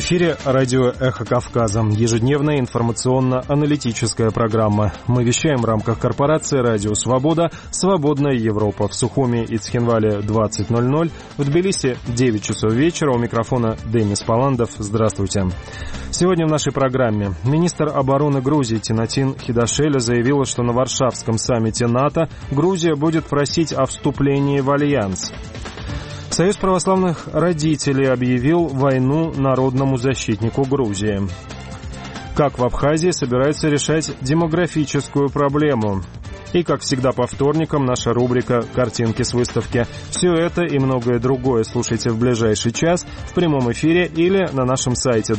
В эфире радио «Эхо Кавказа», ежедневная информационно-аналитическая программа. Мы вещаем в рамках корпорации «Радио Свобода», «Свободная Европа». В Сухуми и Цхинвале 20:00, в Тбилиси 9 часов вечера. У микрофона Денис Паландов. Здравствуйте. Сегодня в нашей программе министр обороны Грузии Тинатин Хидашеля заявила, что на Варшавском саммите НАТО Грузия будет просить о вступлении в альянс. Союз православных родителей объявил войну народному защитнику Грузии. Как в Абхазии собираются решать демографическую проблему. И, как всегда, по вторникам наша рубрика «Картинки с выставки». Все это и многое другое слушайте в ближайший час в прямом эфире или на нашем сайте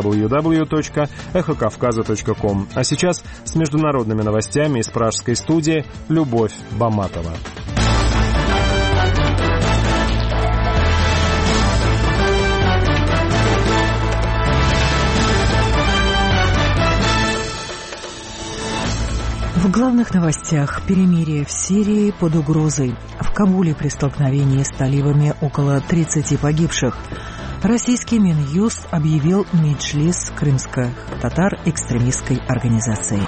www.эхокавказа.ком. А сейчас с международными новостями из пражской студии Любовь Баматова. В главных новостях: перемирие в Сирии под угрозой. В Кабуле при столкновении с талибами около 30 погибших. Российский Минюст объявил Меджлис крымских татар экстремистской организацией.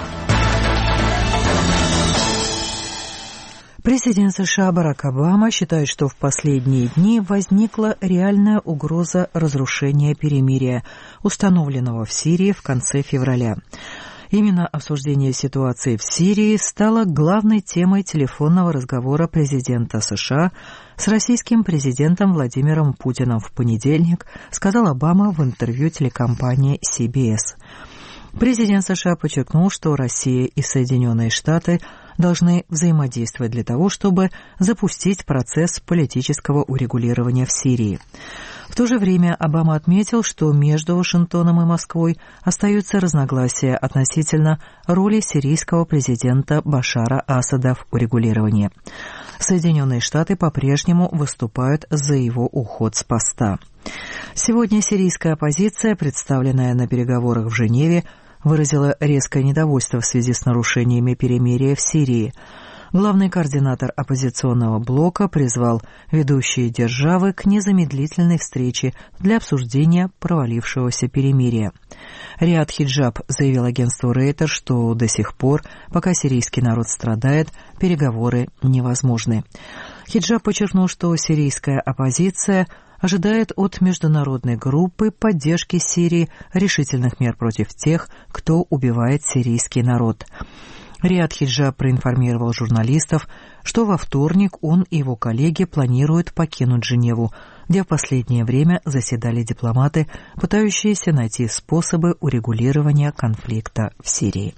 Президент США Барак Обама считает, что в последние дни возникла реальная угроза разрушения перемирия, установленного в Сирии в конце февраля. Именно обсуждение ситуации в Сирии стало главной темой телефонного разговора президента США с российским президентом Владимиром Путиным в понедельник, сказал Обама в интервью телекомпании CBS. Президент США подчеркнул, что Россия и Соединенные Штаты должны взаимодействовать для того, чтобы запустить процесс политического урегулирования в Сирии. В то же время Обама отметил, что между Вашингтоном и Москвой остаются разногласия относительно роли сирийского президента Башара Асада в урегулировании. Соединенные Штаты по-прежнему выступают за его уход с поста. Сегодня сирийская оппозиция, представленная на переговорах в Женеве, выразила резкое недовольство в связи с нарушениями перемирия в Сирии. Главный координатор оппозиционного блока призвал ведущие державы к незамедлительной встрече для обсуждения провалившегося перемирия. Риад Хиджаб заявил агентству Рейтер, что до сих пор, пока сирийский народ страдает, переговоры невозможны. Хиджаб подчеркнул, что сирийская оппозиция ожидает от международной группы поддержки Сирии решительных мер против тех, кто убивает сирийский народ. Риад Хиджаб проинформировал журналистов, что во вторник он и его коллеги планируют покинуть Женеву, где в последнее время заседали дипломаты, пытающиеся найти способы урегулирования конфликта в Сирии.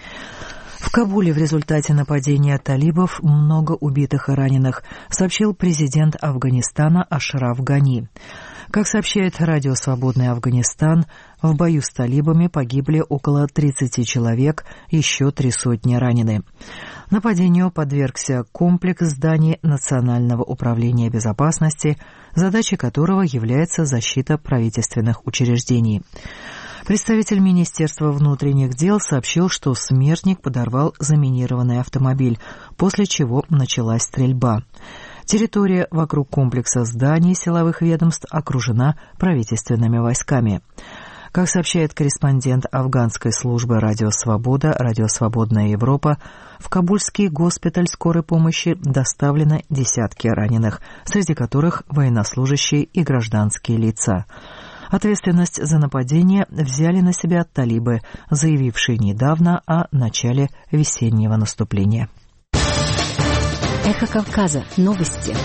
В Кабуле в результате нападения талибов много убитых и раненых, сообщил президент Афганистана Ашраф Гани. Как сообщает радио «Свободный Афганистан», в бою с талибами погибли около 30 человек, еще 300 ранены. Нападению подвергся комплекс зданий Национального управления безопасности, задачей которого является защита правительственных учреждений. Представитель Министерства внутренних дел сообщил, что смертник подорвал заминированный автомобиль, после чего началась стрельба. Территория вокруг комплекса зданий силовых ведомств окружена правительственными войсками. Как сообщает корреспондент афганской службы «Радио Свобода», «Радио Свободная Европа», в Кабульский госпиталь скорой помощи доставлено десятки раненых, среди которых военнослужащие и гражданские лица. Ответственность за нападение взяли на себя талибы, заявившие недавно о начале весеннего наступления. Эхо Кавказа. Новости.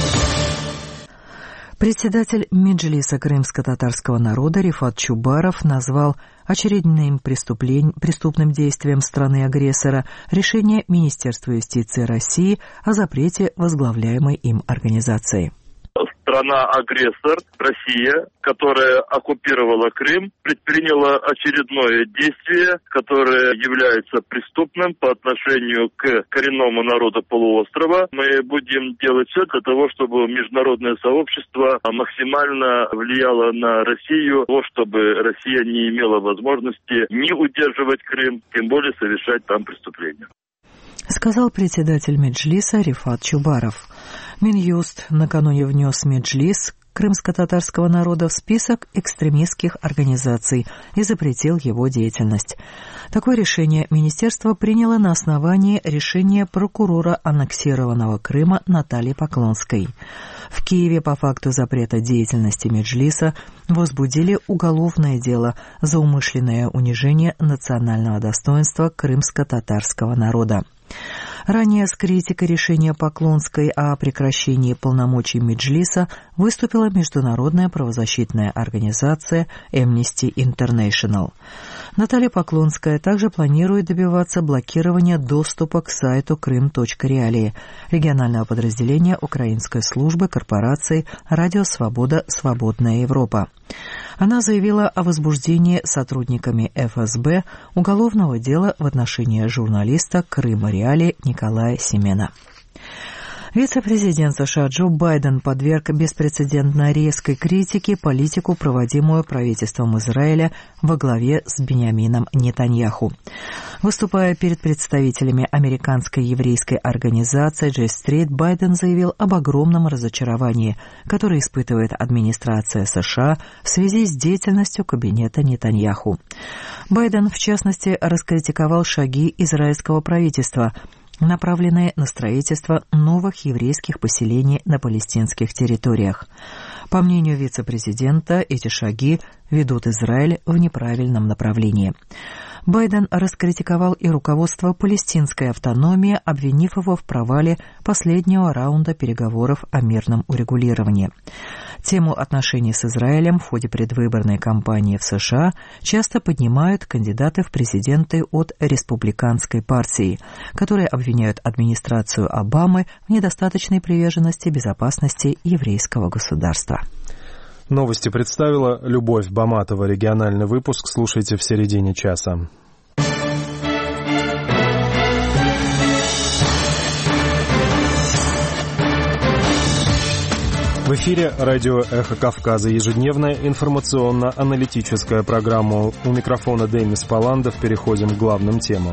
Председатель Меджлиса крымско-татарского народа Рифат Чубаров назвал очередным преступным действием страны-агрессора решение Министерства юстиции России о запрете возглавляемой им организации. Страна-агрессор, Россия, которая оккупировала Крым, предприняла очередное действие, которое является преступным по отношению к коренному народу полуострова. Мы будем делать все для того, чтобы международное сообщество максимально влияло на Россию, чтобы Россия не имела возможности ни удерживать Крым, тем более совершать там преступления. Сказал председатель Меджлиса Рифат Чубаров. Минюст накануне внес в Меджлис крымско-татарского народа в список экстремистских организаций и запретил его деятельность. Такое решение министерство приняло на основании решения прокурора аннексированного Крыма Натальи Поклонской. В Киеве по факту запрета деятельности Меджлиса возбудили уголовное дело за умышленное унижение национального достоинства крымско-татарского народа. Ранее с критикой решения Поклонской о прекращении полномочий Меджлиса выступила международная правозащитная организация Amnesty International. Наталья Поклонская также планирует добиваться блокирования доступа к сайту Крым.Реалии, регионального подразделения украинской службы корпорации «Радио Свобода. Свободная Европа». Она заявила о возбуждении сотрудниками ФСБ уголовного дела в отношении журналиста Крыма.Реалии Николая Семена. Вице-президент США Джо Байден подверг беспрецедентно резкой критике политику, проводимую правительством Израиля во главе с Биньямином Нетаньяху. Выступая перед представителями американской еврейской организации J Street, Байден заявил об огромном разочаровании, которое испытывает администрация США в связи с деятельностью кабинета Нетаньяху. Байден, в частности, раскритиковал шаги израильского правительства, направленные на строительство новых еврейских поселений на палестинских территориях. По мнению вице-президента, эти шаги ведут Израиль в неправильном направлении. Байден раскритиковал и руководство палестинской автономии, обвинив его в провале последнего раунда переговоров о мирном урегулировании. Тему отношений с Израилем в ходе предвыборной кампании в США часто поднимают кандидаты в президенты от республиканской партии, которые обвиняют администрацию Обамы в недостаточной приверженности безопасности еврейского государства. Новости представила Любовь Баматова. Региональный выпуск слушайте в середине часа. В эфире радио «Эхо Кавказа». Ежедневная информационно-аналитическая программа. У микрофона Демис Паландов. Переходим к главным темам.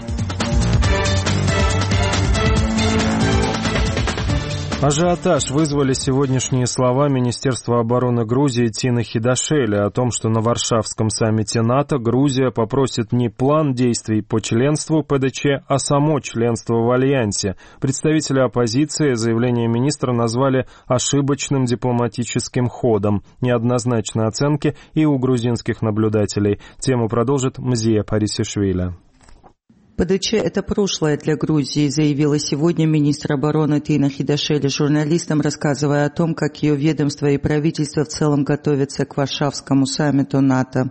Ажиотаж вызвали сегодняшние слова Министерства обороны Грузии Тины Хидашели о том, что на Варшавском саммите НАТО Грузия попросит не план действий по членству ПДЧ, а само членство в Альянсе. Представители оппозиции заявление министра назвали ошибочным дипломатическим ходом. Неоднозначные оценки и у грузинских наблюдателей. Тему продолжит Мзия Парисишвили. ПДЧ – это прошлое для Грузии, заявила сегодня министр обороны Тина Хидашели журналистам, рассказывая о том, как ее ведомство и правительство в целом готовятся к Варшавскому саммиту НАТО.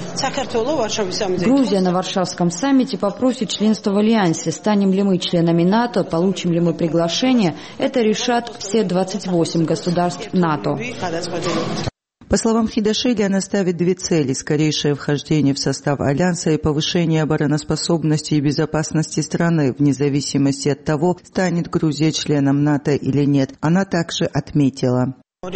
Грузия на Варшавском саммите попросит членство в Альянсе. Станем ли мы членами НАТО, получим ли мы приглашение, это решат все 28 государств НАТО. По словам Хидашели, она ставит две цели – скорейшее вхождение в состав Альянса и повышение обороноспособности и безопасности страны, вне зависимости от того, станет Грузия членом НАТО или нет. Она также отметила: в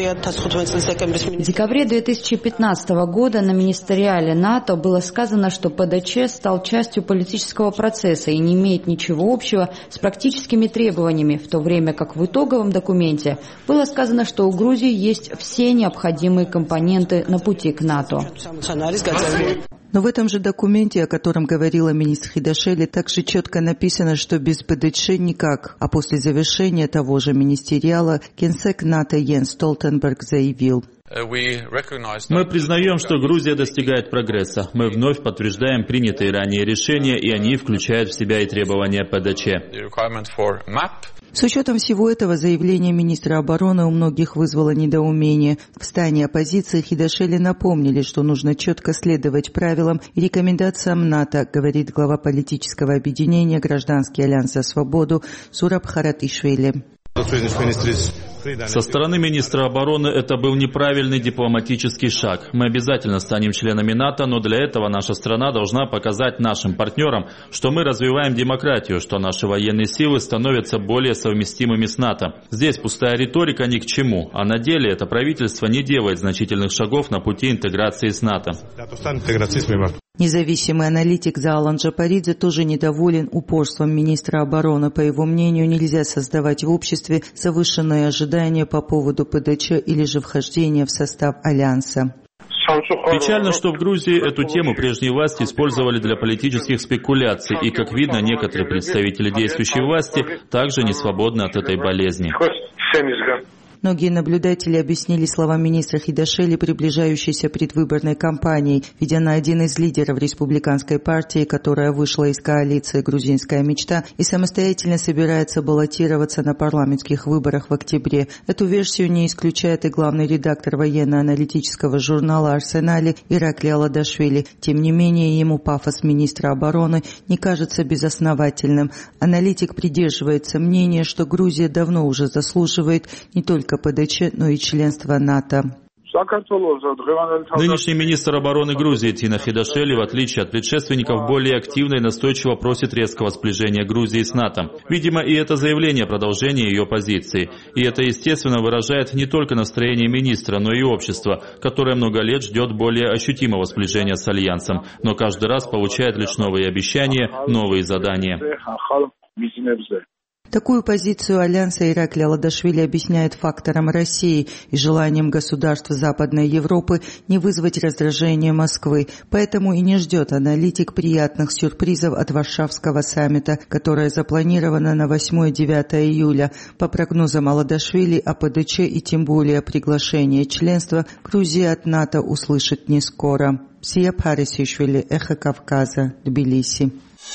декабре 2015 года на министериале НАТО было сказано, что ПДЧ стал частью политического процесса и не имеет ничего общего с практическими требованиями, в то время как в итоговом документе было сказано, что у Грузии есть все необходимые компоненты на пути к НАТО. Но в этом же документе, о котором говорила министр Хидашели, также четко написано, что без ПДЧ никак. А после завершения того же министериала генсек НАТО Йенс Столтенберг заявил: мы признаем, что Грузия достигает прогресса. Мы вновь подтверждаем принятые ранее решения, и они включают в себя и требования ПДЧ. С учетом всего этого, заявление министра обороны у многих вызвало недоумение. В стане оппозиции Хидашели напомнили, что нужно четко следовать правилам и рекомендациям НАТО, говорит глава политического объединения «Гражданский альянс за свободу» Сураб Харатишвили. Со стороны министра обороны это был неправильный дипломатический шаг. Мы обязательно станем членами НАТО, но для этого наша страна должна показать нашим партнерам, что мы развиваем демократию, что наши военные силы становятся более совместимыми с НАТО. Здесь пустая риторика ни к чему, а на деле это правительство не делает значительных шагов на пути интеграции с НАТО. Независимый аналитик Заалан Джапаридзе тоже недоволен упорством министра обороны. По его мнению, нельзя создавать в обществе завышенные ожидания по поводу ПДЧ или же вхождения в состав Альянса. Печально, что в Грузии эту тему прежние власти использовали для политических спекуляций, и, как видно, некоторые представители действующей власти также не свободны от этой болезни. Многие наблюдатели объяснили слова министра Хидашели приближающейся предвыборной кампанией, ведь она один из лидеров республиканской партии, которая вышла из коалиции «Грузинская мечта» и самостоятельно собирается баллотироваться на парламентских выборах в октябре. Эту версию не исключает и главный редактор военно-аналитического журнала «Арсенали» Иракли Аладашвили. Тем не менее, ему пафос министра обороны не кажется безосновательным. Аналитик придерживается мнения, что Грузия давно уже заслуживает не только ПДЧ, но и членство НАТО. Нынешний министр обороны Грузии Тина Хидашели, в отличие от предшественников, более активно и настойчиво просит резкого сближения Грузии с НАТО. Видимо, и это заявление продолжение ее позиции. И это, естественно, выражает не только настроение министра, но и общества, которое много лет ждет более ощутимого сближения с Альянсом, но каждый раз получает лишь новые обещания, новые задания. Такую позицию Альянса Иракли Аладашвили объясняет фактором России и желанием государств Западной Европы не вызвать раздражение Москвы. Поэтому и не ждет аналитик приятных сюрпризов от Варшавского саммита, которое запланировано на 8-9 июля. По прогнозам Аладашвили, о ПДЧ и тем более приглашение членства Грузия от НАТО услышит не скоро. Сия Парисишвили, Эхо Кавказа, Тбилиси.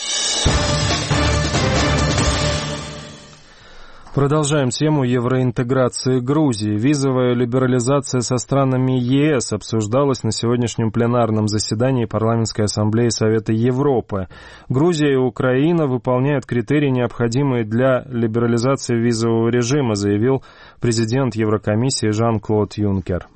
Продолжаем тему евроинтеграции Грузии. Визовая либерализация со странами ЕС обсуждалась на сегодняшнем пленарном заседании Парламентской ассамблеи Совета Европы. Грузия и Украина выполняют критерии, необходимые для либерализации визового режима, заявил президент Еврокомиссии Жан-Клод Юнкер.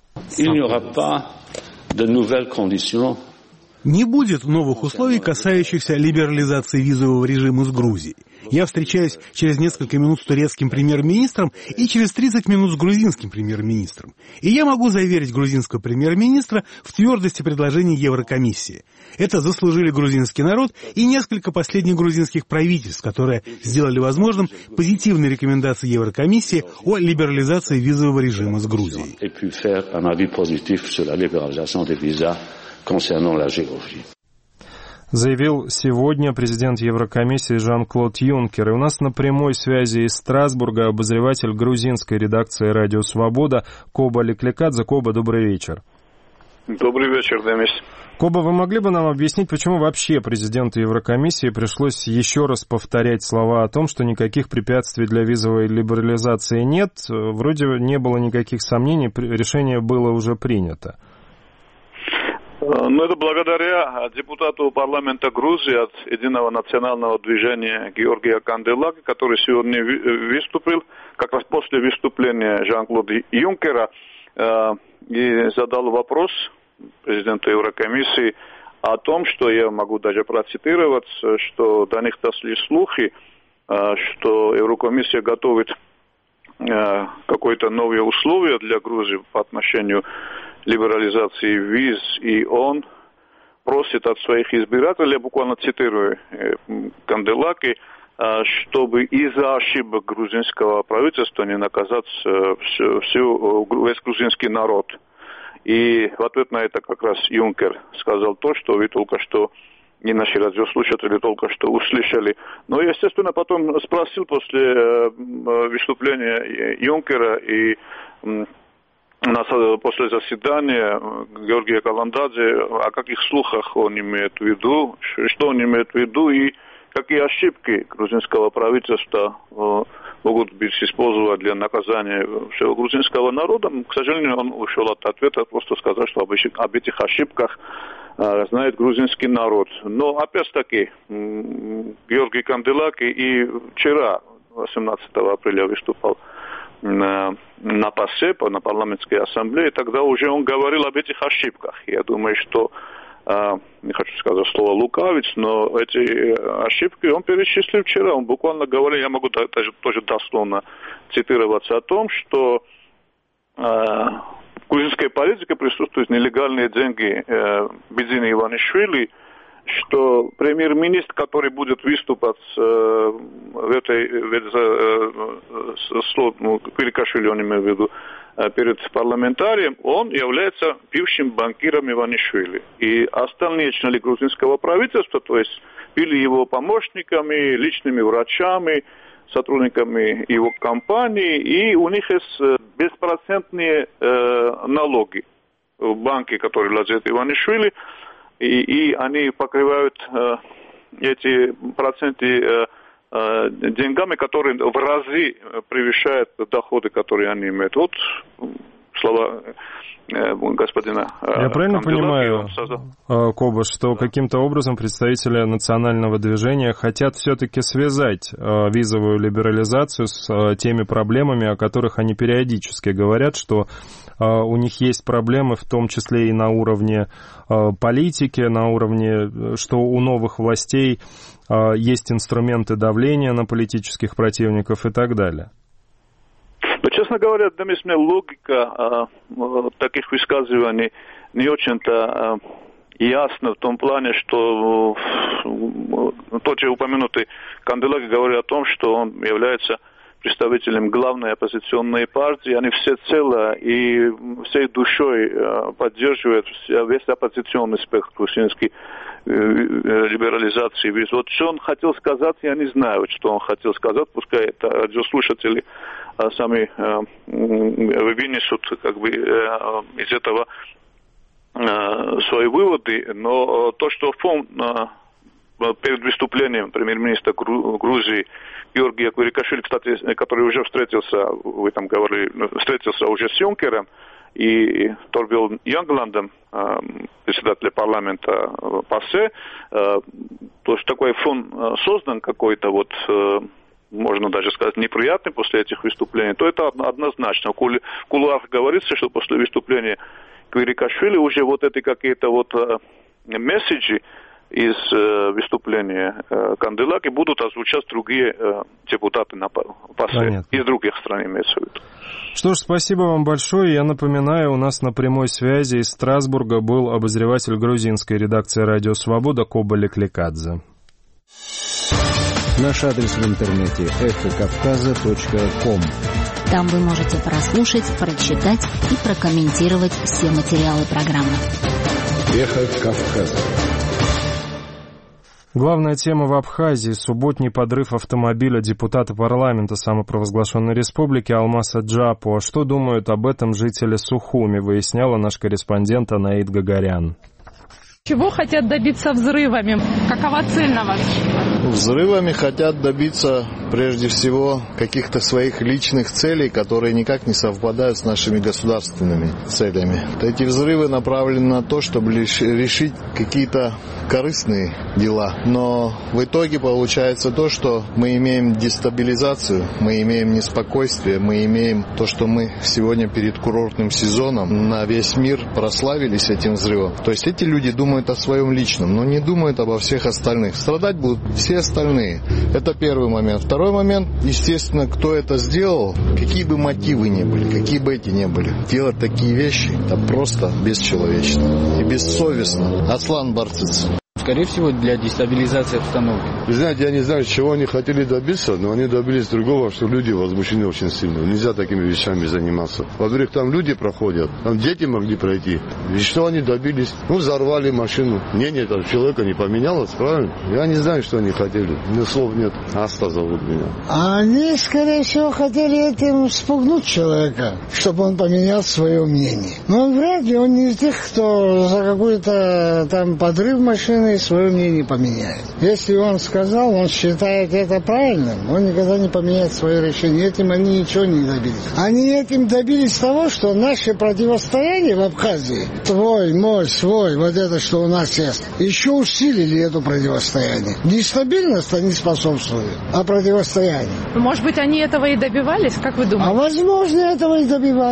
Не будет новых условий, касающихся либерализации визового режима с Грузией. Я встречаюсь через несколько минут с турецким премьер-министром и через 30 минут с грузинским премьер-министром. И я могу заверить грузинского премьер-министра в твердости предложений Еврокомиссии. Это заслужили грузинский народ и несколько последних грузинских правительств, которые сделали возможным позитивные рекомендации Еврокомиссии о либерализации визового режима с Грузией. Заявил сегодня президент Еврокомиссии Жан-Клод Юнкер. И у нас на прямой связи из Страсбурга обозреватель грузинской редакции «Радио Свобода» Коба Леклекадзе. Коба, добрый вечер. Добрый вечер, Демис. Коба, вы могли бы нам объяснить, почему вообще президенту Еврокомиссии пришлось еще раз повторять слова о том, что никаких препятствий для визовой либерализации нет? Вроде не было никаких сомнений, решение было уже принято. Ну, это благодаря депутату парламента Грузии от Единого национального движения Георгия Канделаки, который сегодня выступил, как раз после выступления Жан-Клода Юнкера, и задал вопрос президенту Еврокомиссии о том, что я могу даже процитировать, что до них дошли слухи, что Еврокомиссия готовит какое-то новые условия для Грузии по отношению либерализации виз, и он просит от своих избирателей, я буквально цитирую Канделаки, чтобы из-за ошибок грузинского правительства не наказать весь грузинский народ. И в ответ на это как раз Юнкер сказал то, что вы только что, и наши радиослушатели только что услышали. Но, естественно, потом спросил после выступления Юнкера и после заседания Георгия Каландадзе, о каких слухах он имеет в виду, что он имеет в виду и какие ошибки грузинского правительства могут быть использованы для наказания всего грузинского народа. К сожалению, он ушел от ответа, просто сказал, что об этих ошибках знает грузинский народ. Но опять-таки Георгий Канделаки и вчера, 18 апреля, выступал на ПАСЕ, на парламентской ассамблее, тогда уже он говорил об этих ошибках. Я думаю, что, не хочу сказать слово лукавить, но эти ошибки он перечислил вчера. Он буквально говорил, я могу тоже дословно цитироваться о том, что грузинской политике присутствуют нелегальные деньги Бидзина Иванишвили, что премьер-министр, который будет выступать Квирикашвили, он имеет в виду, перед парламентарием, он является бывшим банкиром Иванишвили. И остальные члены грузинского правительства, то есть были его помощниками, личными врачами, сотрудниками его компании, и у них есть беспроцентные налоги в банке, которые владеет Иванишвили, и они покрывают эти проценты деньгами, которые в разы превышают доходы, которые они имеют. Вот слова господина. Я правильно понимаю, Кобаш, что каким-то образом представители национального движения хотят все-таки связать визовую либерализацию с теми проблемами, о которых они периодически говорят, что у них есть проблемы, в том числе и на уровне политики, на уровне, что у новых властей есть инструменты давления на политических противников и так далее? Но, честно говоря, для меня логика таких высказываний не очень-то ясна в том плане, что тот же упомянутый Канделаки говорит о том, что он является представителем главной оппозиционной партии. Они всецело и всей душой поддерживают весь оппозиционный спектр грузинский либерализации виз. Вот что он хотел сказать, я не знаю, что он хотел сказать. Пускай это радиослушатели сами вынесут как бы из этого свои выводы. Но то, что фон перед выступлением премьер-министра Грузии Георгия Квирикашвили, кстати, который уже встретился, вы там говорили, встретился уже с Юнкером и Торбилом Ягландом, председателем парламента ПАСЕ, то есть такой фон создан какой-то вот, можно даже сказать, неприятный после этих выступлений, то это однозначно. В кулуарах говорится, что после выступления Квирикашвили уже вот эти какие-то вот месседжи из выступления Канделаки будут озвучать другие депутаты на ПАСЕ из других стран, имеется в виду. Что ж, спасибо вам большое. Я напоминаю, у нас на прямой связи из Страсбурга был обозреватель грузинской редакции «Радио Свобода» Коба Леклекадзе. Наш адрес в интернете эхокавказа.ком. Там вы можете прослушать, прочитать и прокомментировать все материалы программы. Эхо Кавказа. Главная тема в Абхазии – субботний подрыв автомобиля депутата парламента самопровозглашенной республики Алмаса Джапуа. Что думают об этом жители Сухуми, выясняла наш корреспондент Анаид Гагарян. Чего хотят добиться взрывами? Какова цель на вообще? Взрывами хотят добиться прежде всего каких-то своих личных целей, которые никак не совпадают с нашими государственными целями. Эти взрывы направлены на то, чтобы решить какие-то корыстные дела. Но в итоге получается то, что мы имеем дестабилизацию, мы имеем неспокойствие, мы имеем то, что мы сегодня перед курортным сезоном на весь мир прославились этим взрывом. То есть эти люди думают о своем личном, но не думают обо всех остальных. Страдать будут все остальные. Это первый момент. Второй момент, естественно, кто это сделал, какие бы мотивы ни были, какие бы эти ни были. Делать такие вещи, это просто бесчеловечно и бессовестно. Аслан Барциц. Скорее всего, для дестабилизации обстановки. Вы знаете, я не знаю, чего они хотели добиться, но они добились другого, что люди возмущены очень сильно. Нельзя такими вещами заниматься. Во-первых, там люди проходят, там дети могли пройти. И что они добились? Ну, взорвали машину. Мнение этого человека не поменялось, правильно? Я не знаю, что они хотели. Мне слов нет. Аста зовут меня. Они, скорее всего, хотели этим спугнуть человека, чтобы он поменял свое мнение. Но он вряд ли, он не из тех, кто за какой-то там подрыв машины свое мнение поменяет. Если он сказал, он считает это правильным, он никогда не поменяет свое решение. Этим они ничего не добились. Они этим добились того, что наше противостояние в Абхазии, твой, мой, свой, вот это, что у нас есть, еще усилили это противостояние. Нестабильность они способствуют, а противостояние. Может быть, они этого и добивались, как вы думаете? А возможно, этого и добивались.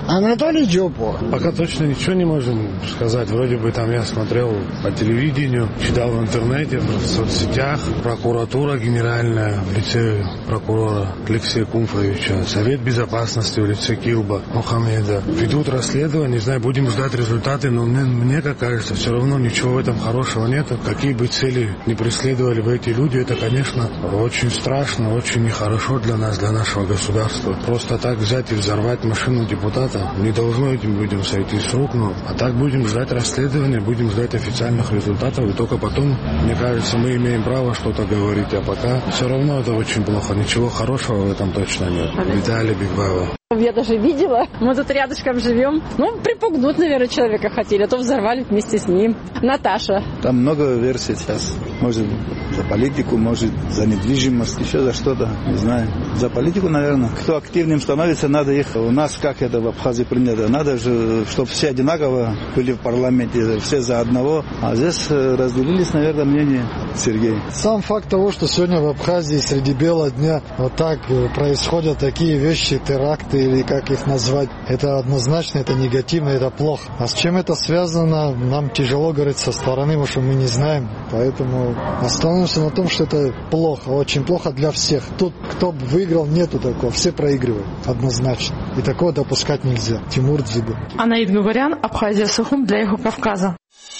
Анатолий Джопо. Пока точно ничего не можем сказать. Вроде бы там я смотрел по телевидению, читал в интернете, в соцсетях. Прокуратура генеральная в лице прокурора Алексея Кумфовича, Совет безопасности в лице Килба Мухаммеда. Ведут расследование, не знаю, будем ждать результаты, но мне как кажется, все равно ничего в этом хорошего нет. Какие бы цели не преследовали бы эти люди, это, конечно, очень страшно, очень нехорошо для нас, для нашего государства. Просто так взять и взорвать машину депутата не должно этим людям сойти с рук. А так будем ждать расследования, будем ждать официальных результатов, и только потом, мне кажется, мы имеем право что-то говорить, а пока все равно это очень плохо. Ничего хорошего в этом точно нет. Виталий Бигбаева. Я даже видела, мы тут рядышком живем. Припугнуть, наверное, человека хотели, а то взорвали вместе с ним. Наташа. Там много версий сейчас. Может, за политику, может, за недвижимость, еще за что-то, не знаю. За политику, наверное. Кто активным становится, надо их... У нас, как это в Абхазии принято, надо же, чтобы все одинаково были в парламенте, все за одного. А здесь разделились, наверное, мнения. Сергей. Сам факт того, что сегодня в Абхазии среди бела дня вот так происходят такие вещи, теракты, или как их назвать, это однозначно, это негативно, это плохо. А с чем это связано, нам тяжело говорить со стороны, потому что мы не знаем. Поэтому остановимся на том, что это плохо, очень плохо для всех. Тут, кто бы выиграл, нету такого. Все проигрывают, однозначно. И такого допускать нельзя. Тимур Дзига. Анаид Гугарян, Абхазия, Сухум для Эхо Кавказа.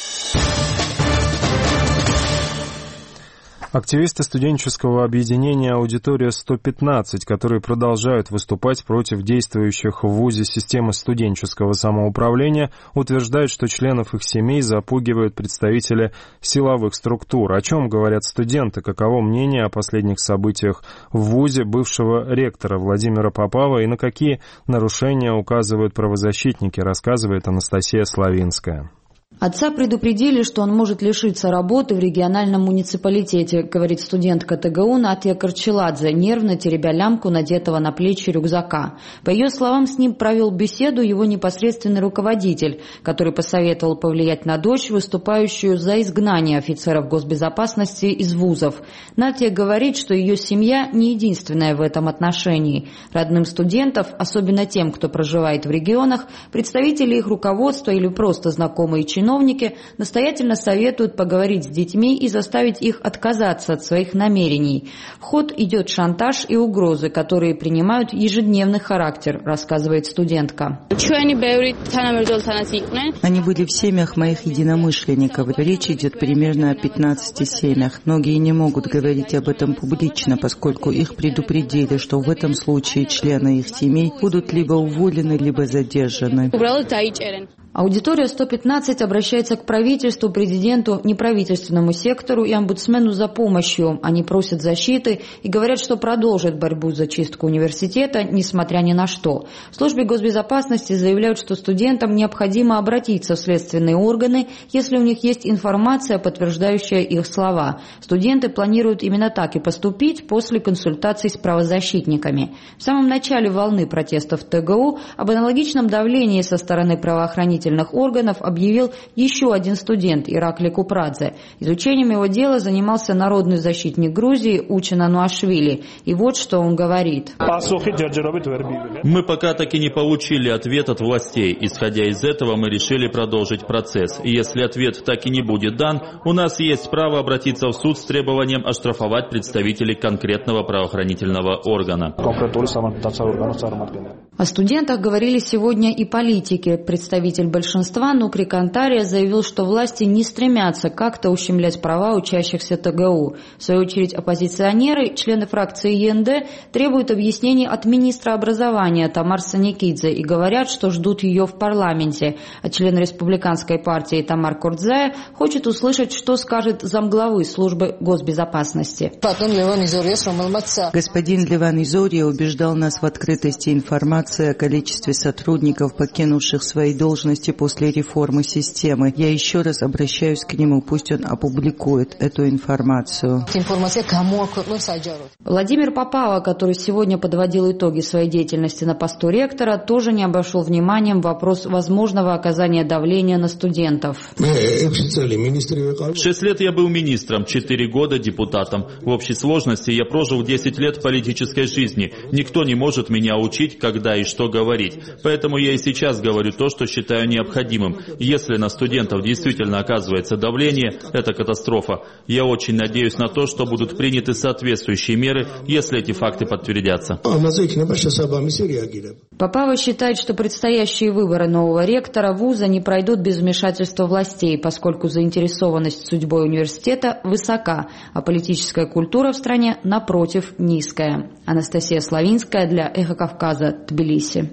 Активисты студенческого объединения «Аудитория-115», которые продолжают выступать против действующих в ВУЗе системы студенческого самоуправления, утверждают, что членов их семей запугивают представители силовых структур. О чем говорят студенты? Каково мнение о последних событиях в ВУЗе бывшего ректора Владимира Попова и на какие нарушения указывают правозащитники, рассказывает Анастасия Славинская. Отца предупредили, что он может лишиться работы в региональном муниципалитете, говорит студентка ТГУ Натья Корчеладзе, нервно теребя лямку надетого на плечи рюкзака. По ее словам, с ним провел беседу его непосредственный руководитель, который посоветовал повлиять на дочь, выступающую за изгнание офицеров госбезопасности из вузов. Натья говорит, что ее семья не единственная в этом отношении. Родным студентов, особенно тем, кто проживает в регионах, представители их руководства или просто знакомые чиновники, настоятельно советуют поговорить с детьми и заставить их отказаться от своих намерений. В ход идет шантаж и угрозы, которые принимают ежедневный характер, рассказывает студентка. Они были в семьях моих единомышленников. Речь идет примерно о 15 семьях. Многие не могут говорить об этом публично, поскольку их предупредили, что в этом случае члены их семей будут либо уволены, либо задержаны. Аудитория 115 обращается к правительству, президенту, неправительственному сектору и омбудсмену за помощью. Они просят защиты и говорят, что продолжат борьбу за чистку университета, несмотря ни на что. В службе госбезопасности заявляют, что студентам необходимо обратиться в следственные органы, если у них есть информация, подтверждающая их слова. Студенты планируют именно так и поступить после консультаций с правозащитниками. В самом начале волны протестов в ТГУ об аналогичном давлении со стороны правоохранительных органов объявил еще один студент Ираклий Купрадзе. Изучением его дела занимался народный защитник Грузии Учен Ануашвили. И вот что он говорит. Мы пока так и не получили ответ от властей. Исходя из этого, мы решили продолжить процесс. И если ответ так и не будет дан, у нас есть право обратиться в суд с требованием оштрафовать представителей конкретного правоохранительного органа. О студентах говорили сегодня и политики. Представитель большинства Нукрик Антария заявил, что власти не стремятся как-то ущемлять права учащихся ТГУ. В свою очередь оппозиционеры, члены фракции ЕНД, требуют объяснений от министра образования Тамар Саникидзе и говорят, что ждут ее в парламенте. А член республиканской партии Тамар Курдзая хочет услышать, что скажет замглавы службы госбезопасности. Господин Леван Изория убеждал нас в открытости информации о количестве сотрудников, покинувших свои должности после реформы системы. Я еще раз обращаюсь к нему, пусть он опубликует эту информацию. Владимир Попова, который сегодня подводил итоги своей деятельности на посту ректора, тоже не обошел вниманием вопрос возможного оказания давления на студентов. 6 лет я был министром, 4 года депутатом. В общей сложности я прожил 10 лет политической жизни. Никто не может меня учить, когда когда и что говорить. Поэтому я и сейчас говорю то, что считаю необходимым. Если на студентов действительно оказывается давление, это катастрофа. Я очень надеюсь на то, что будут приняты соответствующие меры, если эти факты подтвердятся. Попова считает, что предстоящие выборы нового ректора вуза не пройдут без вмешательства властей, поскольку заинтересованность судьбой университета высока, а политическая культура в стране, напротив, низкая. Анастасия Славинская для «Эхо Кавказа», Тбилиси.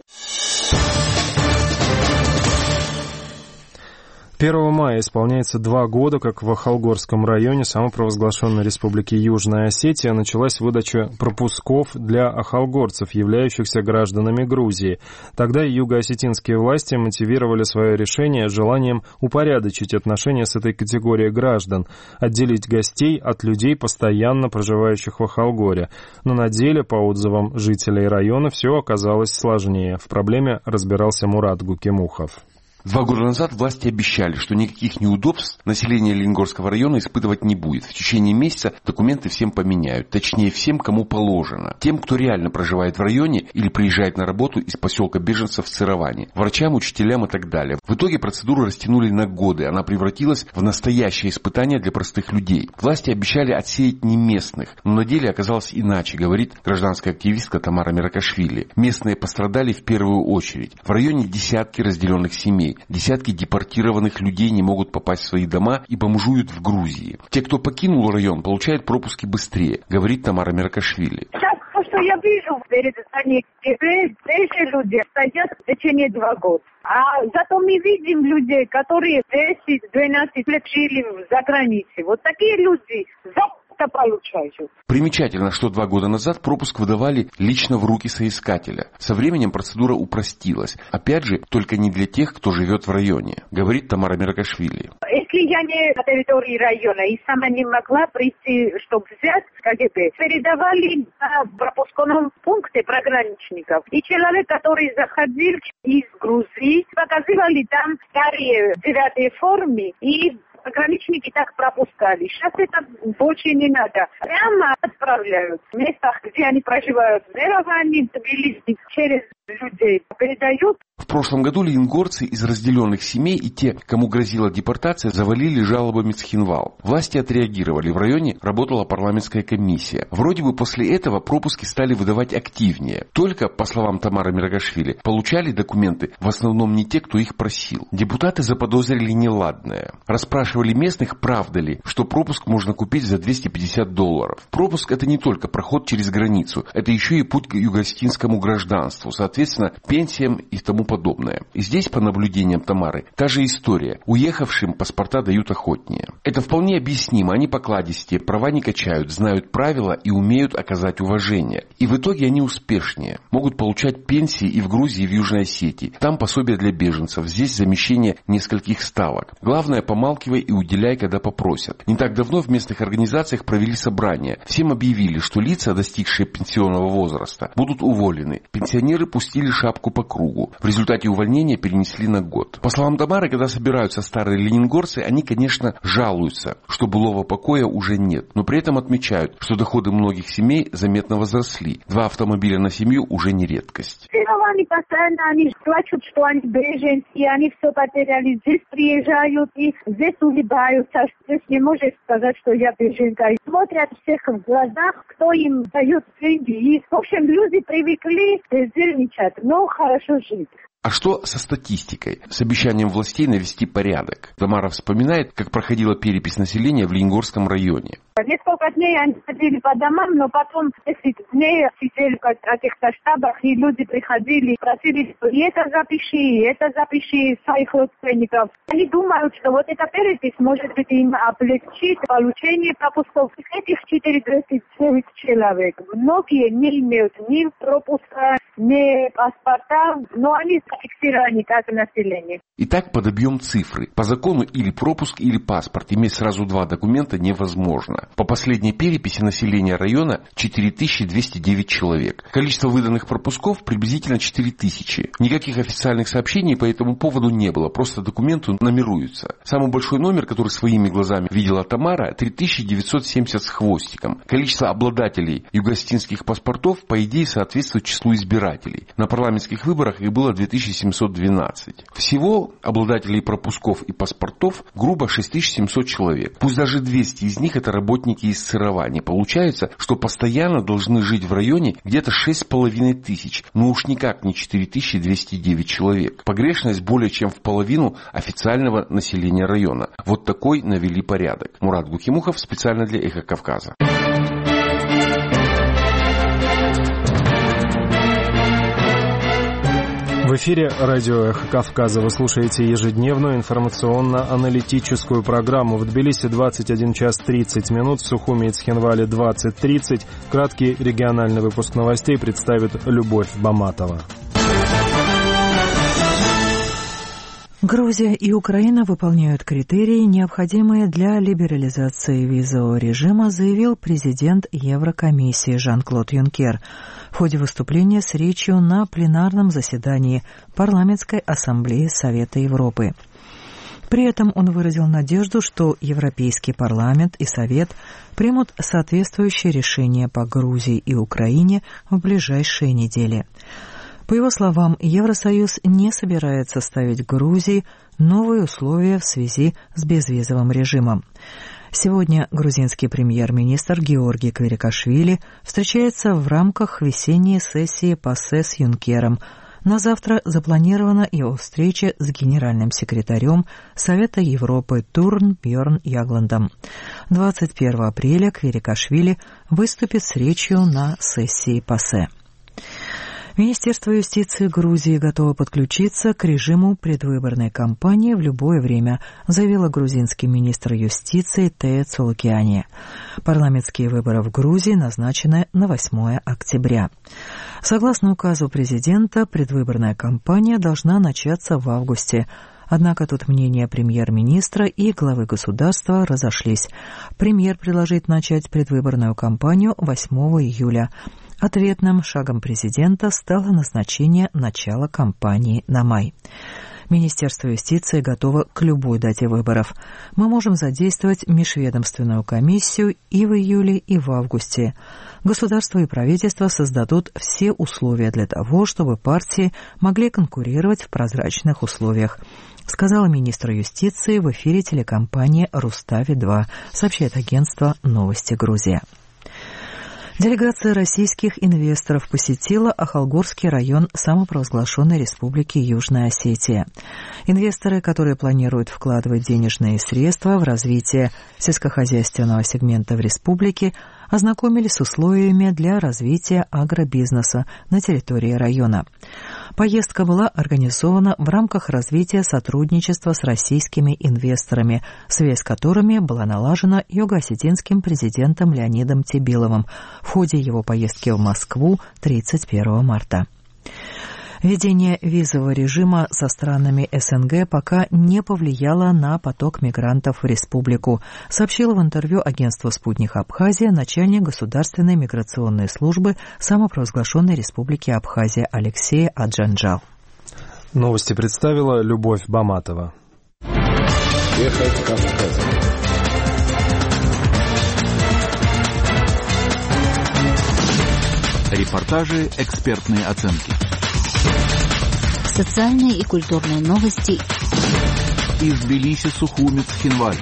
1 мая исполняется 2 года, как в Ахалгорском районе самопровозглашенной республики Южная Осетия началась выдача пропусков для ахалгорцев, являющихся гражданами Грузии. Тогда юго-осетинские власти мотивировали свое решение желанием упорядочить отношения с этой категорией граждан, отделить гостей от людей, постоянно проживающих в Ахалгоре. Но на деле, по отзывам жителей района, все оказалось сложнее. В проблеме разбирался Мурат Гукимухов. 2 года назад власти обещали, что никаких неудобств население Лениногорского района испытывать не будет. В течение месяца документы всем поменяют. Точнее, всем, кому положено. Тем, кто реально проживает в районе или приезжает на работу из поселка беженцев в Цироване. Врачам, учителям и так далее. В итоге процедуру растянули на годы. Она превратилась в настоящее испытание для простых людей. Власти обещали отсеять не местных. Но на деле оказалось иначе, говорит гражданская активистка Тамара Миракашвили. Местные пострадали в первую очередь. В районе десятки разделенных семей. Десятки депортированных людей не могут попасть в свои дома и бомжуют в Грузии. Те, кто покинул район, получают пропуски быстрее, говорит Тамара Миракашвили. Сейчас то, что я вижу перед зданием КП, эти люди стоят в течение 2 года. А зато мы видим людей, которые 10-12 лет жили за границей. Вот такие люди получают. Примечательно, что 2 года назад пропуск выдавали лично в руки соискателя. Со временем процедура упростилась. Опять же, только не для тех, кто живет в районе, говорит Тамара Миракашвили. Если я не на территории района и сама не могла прийти, чтобы взять КГБ, передавали на пропускном пункте пограничников. И человек, который заходил из Грузии, показывали там старые 9 формы и пограничники так пропускали. Сейчас это больше не надо. Прямо отправляют в местах, где они проживают, в Ереване, в Тбилиси, через людей передают. В прошлом году лениногорцы из разделенных семей и те, кому грозила депортация, завалили жалобами Цхинвал. Власти отреагировали. В районе работала парламентская комиссия. Вроде бы после этого пропуски стали выдавать активнее. Только, по словам Тамары Миракашвили, получали документы в основном не те, кто их просил. Депутаты заподозрили неладное. Расспрашивали местных, правда ли, что пропуск можно купить за $250. Пропуск — это не только проход через границу, это еще и путь к юго-осетинскому гражданству, соответственно, пенсиям и тому подобное. И здесь, по наблюдениям Тамары, та же история. Уехавшим паспорта дают охотнее. Это вполне объяснимо. Они покладистее, права не качают, знают правила и умеют оказать уважение. И в итоге они успешнее. Могут получать пенсии и в Грузии, и в Южной Осетии. Там пособие для беженцев, здесь замещение нескольких ставок. Главное, помалкивай и уделяй, когда попросят. Не так давно в местных организациях провели собрание. Всем объявили, что лица, достигшие пенсионного возраста, будут уволены. Пенсионеры пустили шапку по кругу. В результате увольнения перенесли на год. По словам Тамары, когда собираются старые лениногорцы, они, конечно, жалуются, что былого покоя уже нет. Но при этом отмечают, что доходы многих семей заметно возросли. 2 автомобиля на семью уже не редкость. Они постоянно плачут, что они беженцы, они все потеряли. Здесь приезжают и здесь улыбаются. Здесь не может сказать, что я беженка. Смотрят всех в глазах, кто им дает деньги. И, в общем, люди привыкли бездельничать, но хорошо жить. А что со статистикой? С обещанием властей навести порядок. Тамара вспоминает, как проходила перепись населения в Лениногорском районе. Несколько дней они ходили по домам, но потом 10 дней сидели в каких-то штабах, и люди приходили, просили, и это запиши своих родственников. Они думают, что вот эта перепись может быть им облегчит получение пропусков. Этих 429 человек. Многие не имеют ни пропуска, ни паспорта, но они фиксирование как населения. Итак, подобьем цифры. По закону или пропуск, или паспорт. Иметь сразу два документа невозможно. По последней переписи населения района 4209 человек. Количество выданных пропусков приблизительно 4000. Никаких официальных сообщений по этому поводу не было. Просто документы нумеруются. Самый большой номер, который своими глазами видела Тамара, 3970 с хвостиком. Количество обладателей югославских паспортов, по идее, соответствует числу избирателей. На парламентских выборах их было 2712. Всего обладателей пропусков и паспортов грубо 6700 человек. Пусть даже 200 из них это работники из сыроварни. Получается, что постоянно должны жить в районе где-то 6500. Ну уж никак не 4209 человек. Погрешность более чем в половину официального населения района. Вот такой навели порядок. Мурат Гукимухов специально для «Эхо Кавказа». В эфире радио «Эхо Кавказа». Вы слушаете ежедневную информационно-аналитическую программу. В Тбилиси 21 час 30 минут, в Сухуми и Цхинвале 20:30. Краткий региональный выпуск новостей представит Любовь Баматова. Грузия и Украина выполняют критерии, необходимые для либерализации визового режима, заявил президент Еврокомиссии Жан-Клод Юнкер в ходе выступления с речью на пленарном заседании Парламентской ассамблеи Совета Европы. При этом он выразил надежду, что Европейский парламент и Совет примут соответствующие решения по Грузии и Украине в ближайшие недели. По его словам, Евросоюз не собирается ставить Грузии новые условия в связи с безвизовым режимом. Сегодня грузинский премьер-министр Георгий Квирикашвили встречается в рамках весенней сессии ПАСЕ с Юнкером. На завтра запланирована его встреча с генеральным секретарем Совета Европы Турн Бьорн Ягландом. 21 апреля Квирикашвили выступит с речью на сессии ПАСЕ. Министерство юстиции Грузии готово подключиться к режиму предвыборной кампании в любое время, заявила грузинский министр юстиции Тея Цолукиани. Парламентские выборы в Грузии назначены на 8 октября. Согласно указу президента, предвыборная кампания должна начаться в августе. Однако тут мнения премьер-министра и главы государства разошлись. Премьер предложит начать предвыборную кампанию 8 июля. Ответным шагом президента стало назначение начала кампании на май. Министерство юстиции готово к любой дате выборов. Мы можем задействовать межведомственную комиссию и в июле, и в августе. Государство и правительство создадут все условия для того, чтобы партии могли конкурировать в прозрачных условиях, сказала министр юстиции в эфире телекомпании «Рустави-2», сообщает агентство «Новости Грузия». Делегация российских инвесторов посетила Ахалгорский район самопровозглашенной республики Южная Осетия. Инвесторы, которые планируют вкладывать денежные средства в развитие сельскохозяйственного сегмента в республике, ознакомились с условиями для развития агробизнеса на территории района. Поездка была организована в рамках развития сотрудничества с российскими инвесторами, связь с которыми была налажена юго-осетинским президентом Леонидом Тебиловым в ходе его поездки в Москву 31 марта. Введение визового режима со странами СНГ пока не повлияло на поток мигрантов в республику, сообщила в интервью агентству «Спутник Абхазия» начальник Государственной миграционной службы самопровозглашенной республики Абхазия Алексей Аджанджал. Новости представила Любовь Баматова. Эхо Кавказа. Репортажи, экспертные оценки. Социальные и культурные новости из Тбилиси, Сухуми, Цхинвали.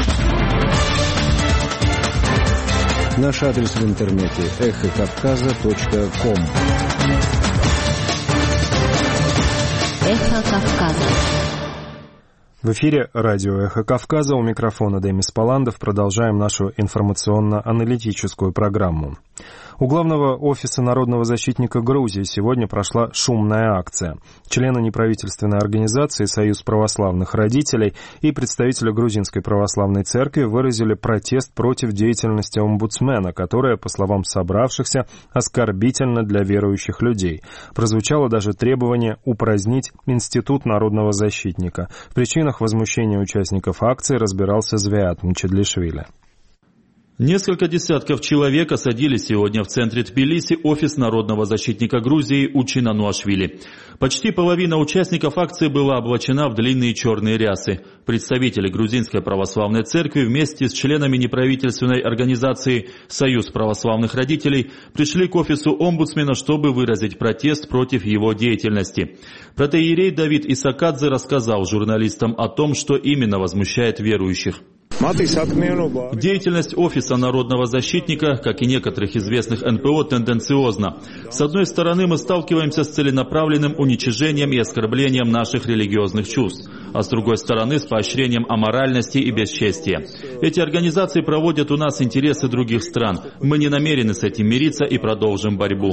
Наш адрес в интернете эхокавказа.ком. Эхо Кавказа. В эфире радио «Эхо Кавказа», у микрофона Демис Паландов. Продолжаем нашу информационно-аналитическую программу. У главного офиса народного защитника Грузии сегодня прошла шумная акция. Члены неправительственной организации «Союз православных родителей» и представители Грузинской православной церкви выразили протест против деятельности омбудсмена, которая, по словам собравшихся, оскорбительна для верующих людей. Прозвучало даже требование упразднить институт народного защитника. В причинах возмущения участников акции разбирался Звиат Мчедлишвили. Несколько десятков человек осадили сегодня в центре Тбилиси офис народного защитника Грузии Учина Нуашвили. Почти половина участников акции была облачена в длинные черные рясы. Представители Грузинской православной церкви вместе с членами неправительственной организации «Союз православных родителей» пришли к офису омбудсмена, чтобы выразить протест против его деятельности. Протоиерей Давид Исакадзе рассказал журналистам о том, что именно возмущает верующих. Деятельность офиса народного защитника, как и некоторых известных НПО, тенденциозна. С одной стороны, мы сталкиваемся с целенаправленным уничижением и оскорблением наших религиозных чувств, а с другой стороны, с поощрением аморальности и бесчестия. Эти организации проводят у нас интересы других стран. Мы не намерены с этим мириться и продолжим борьбу,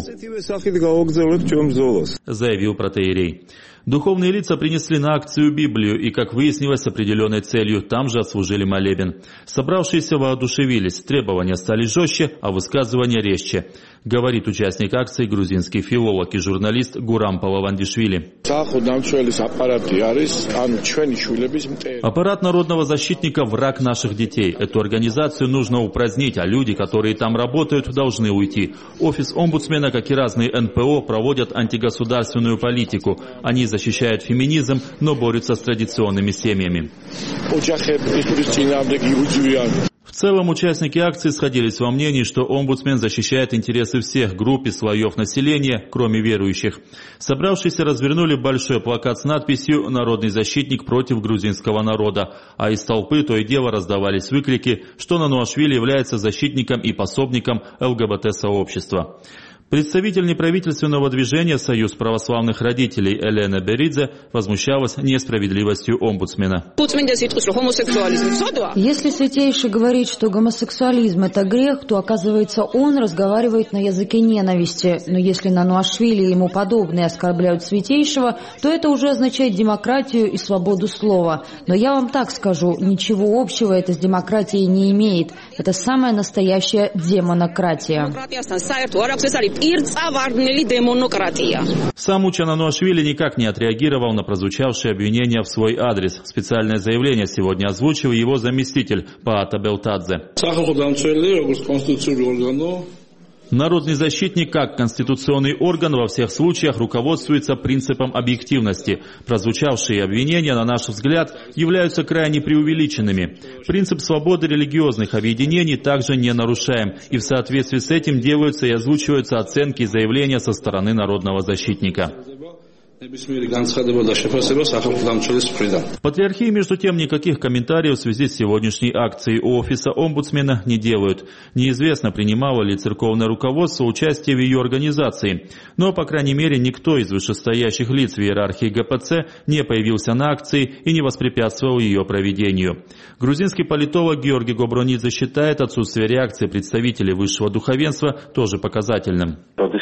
заявил протоиерей. Духовные лица принесли на акцию Библию и, как выяснилось, с определенной целью там же отслужили молебен. Собравшиеся воодушевились, требования стали жестче, а высказывания резче, говорит участник акции грузинский филолог и журналист Гурам Палавандишвили. Аппарат народного защитника – враг наших детей. Эту организацию нужно упразднить, а люди, которые там работают, должны уйти. Офис омбудсмена, как и разные НПО, проводят антигосударственную политику. Они защищают феминизм, но борются с традиционными семьями. В целом, участники акции сходились во мнении, что омбудсмен защищает интересы всех групп и слоев населения, кроме верующих. Собравшиеся развернули большой плакат с надписью «Народный защитник против грузинского народа», а из толпы то и дело раздавались выкрики, что Нуашвили является защитником и пособником ЛГБТ-сообщества. Представитель неправительственного движения «Союз православных родителей» Елена Беридзе возмущалась несправедливостью омбудсмена. Если святейший говорит, что гомосексуализм – это грех, то, оказывается, он разговаривает на языке ненависти. Но если на Нуашвили и ему подобные оскорбляют святейшего, то это уже означает демократию и свободу слова. Но я вам так скажу, ничего общего это с демократией не имеет. Это самая настоящая демонократия. Сам Учина Нуашвили никак не отреагировал на прозвучавшие обвинения в свой адрес. Специальное заявление сегодня озвучил его заместитель Паата Белтадзе. Народный защитник, как конституционный орган, во всех случаях руководствуется принципом объективности. Прозвучавшие обвинения, на наш взгляд, являются крайне преувеличенными. Принцип свободы религиозных объединений также не нарушаем, и в соответствии с этим делаются и озвучиваются оценки и заявления со стороны народного защитника. В Патриархии, между тем, никаких комментариев в связи с сегодняшней акцией у офиса омбудсмена не делают. Неизвестно, принимало ли церковное руководство участие в ее организации. Но, по крайней мере, никто из вышестоящих лиц в иерархии ГПЦ не появился на акции и не воспрепятствовал ее проведению. Грузинский политолог Георгий Гобронидзе считает отсутствие реакции представителей высшего духовенства тоже показательным.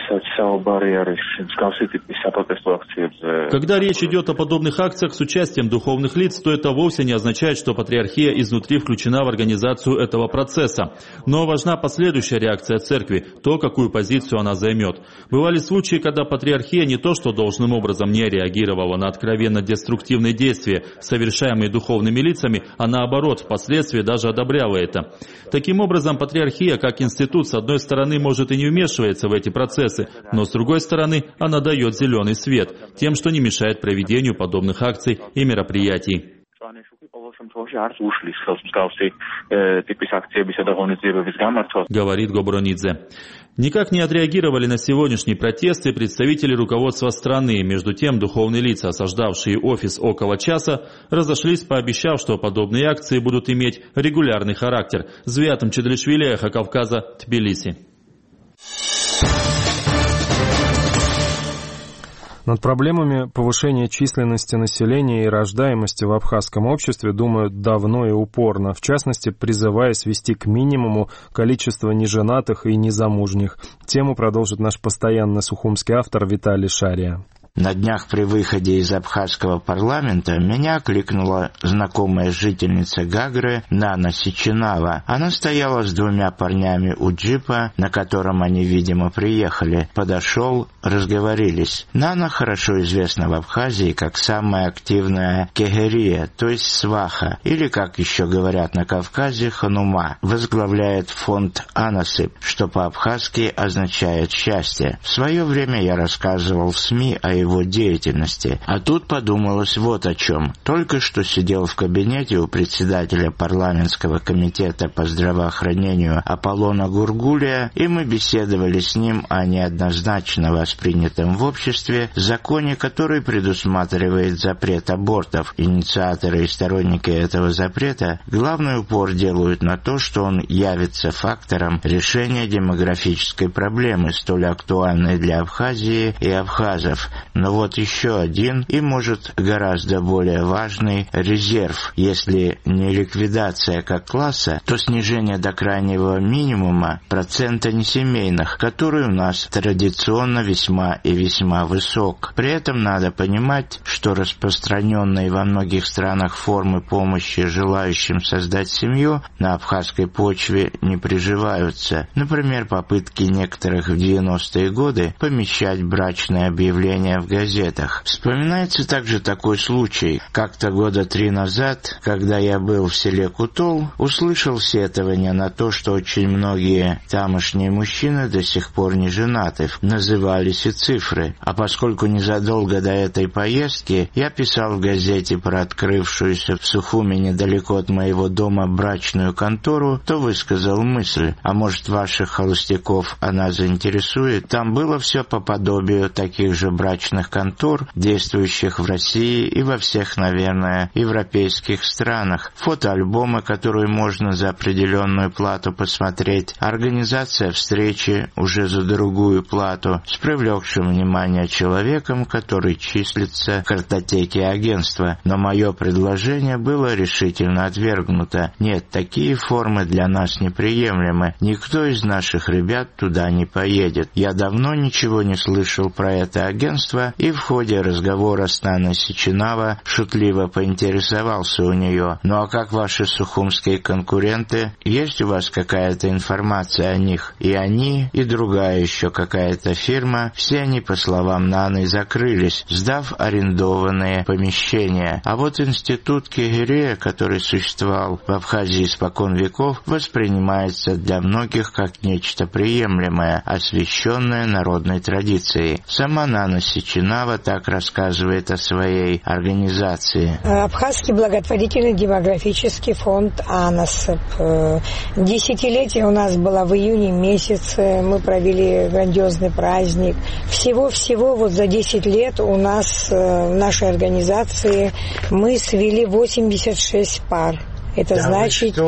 Когда речь идет о подобных акциях с участием духовных лиц, то это вовсе не означает, что патриархия изнутри включена в организацию этого процесса. Но важна последующая реакция церкви, то, какую позицию она займет. Бывали случаи, когда патриархия не то что должным образом не реагировала на откровенно деструктивные действия, совершаемые духовными лицами, а наоборот, впоследствии даже одобряла это. Таким образом, патриархия как институт, с одной стороны, может и не вмешивается в эти процессы, но с другой стороны, она дает зеленый свет тем, что не мешает проведению подобных акций и мероприятий. Говорит Гобронидзе. Никак не отреагировали на сегодняшние протесты представители руководства страны. Между тем, духовные лица, осаждавшие офис около часа, разошлись, пообещав, что подобные акции будут иметь регулярный характер. Звиат Мчедлишвили, Эхо Кавказа, Тбилиси. Над проблемами повышения численности населения и рождаемости в абхазском обществе думают давно и упорно, в частности, призывая свести к минимуму количество неженатых и незамужних. Тему продолжит наш постоянный сухумский автор Виталий Шария. На днях при выходе из абхазского парламента меня окликнула знакомая жительница Гагры Нана Сичинава. Она стояла с двумя парнями у джипа, на котором они, видимо, приехали. Подошел, разговорились. Нана хорошо известна в Абхазии как самая активная кегерия, то есть сваха, или, как еще говорят на Кавказе, ханума. Возглавляет фонд «Анасып», что по-абхазски означает «счастье». В свое время я рассказывал в СМИ о его деятельности. А тут подумалось вот о чем. Только что сидел в кабинете у председателя парламентского комитета по здравоохранению Аполлона Гургулия, и мы беседовали с ним о неоднозначно воспринятом в обществе законе, который предусматривает запрет абортов. Инициаторы и сторонники этого запрета главный упор делают на то, что он явится фактором решения демографической проблемы, столь актуальной для Абхазии и абхазов. Но вот еще один и, может, гораздо более важный резерв. Если не ликвидация как класса, то снижение до крайнего минимума процента несемейных, который у нас традиционно весьма и весьма высок. При этом надо понимать, что распространенные во многих странах формы помощи желающим создать семью на абхазской почве не приживаются. Например, попытки некоторых в 90-е годы помещать брачное объявление в газетах. Вспоминается также такой случай. Как-то года 3 назад, когда я был в селе Кутол, услышал сетование на то, что очень многие тамошние мужчины до сих пор не женаты. Назывались и цифры. А поскольку незадолго до этой поездки я писал в газете про открывшуюся в Сухуми недалеко от моего дома брачную контору, то высказал мысль, а может, ваших холостяков она заинтересует? Там было все по подобию таких же брачных контор, действующих в России и во всех, наверное, европейских странах. Фотоальбомы, которые можно за определенную плату посмотреть. Организация встречи уже за другую плату с привлекшим внимание человеком, который числится в картотеке агентства. Но мое предложение было решительно отвергнуто. Нет, такие формы для нас неприемлемы. Никто из наших ребят туда не поедет. Я давно ничего не слышал про это агентство, и в ходе разговора с Наной Сичинава шутливо поинтересовался у нее: «Ну а как ваши сухумские конкуренты? Есть у вас какая-то информация о них?» И они, и другая еще какая-то фирма, все они, по словам Наны, закрылись, сдав арендованные помещения. А вот институт кегерия, который существовал в Абхазии испокон веков, воспринимается для многих как нечто приемлемое, освященное народной традицией. Сама Нана Сичинава так рассказывает о своей организации. Абхазский благотворительный демографический фонд «Анасып». Десятилетие у нас было в июне месяце. Мы провели грандиозный праздник. Всего вот за 10 лет у нас в нашей организации мы свели 86 пар. Это да, значит,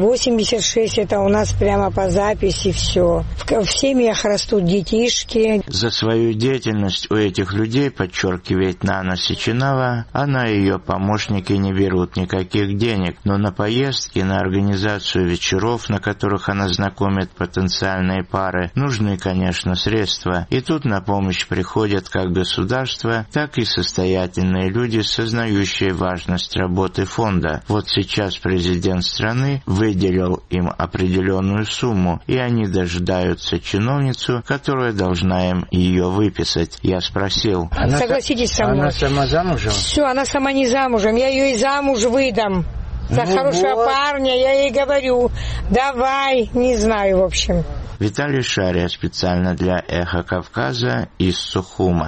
86 это у нас прямо по записи все. В семьях растут детишки. За свою деятельность у этих людей, подчеркивает Нана Сичинава, она и ее помощники не берут никаких денег, но на поездки, на организацию вечеров, на которых она знакомит потенциальные пары, нужны, конечно, средства. И тут на помощь приходят как государство, так и состоятельные люди, сознающие важность работы фонда. Вот сейчас президент страны выделил им определенную сумму, и они дожидаются чиновницу, которая должна им ее выписать. Я спросил: согласитесь со мной? Она сама замужем? Все, она сама не замужем, я ее и замуж выдам. За хорошего парня, я ей говорю, давай, не знаю, в общем. Виталий Шария специально для «Эхо Кавказа» из Сухума.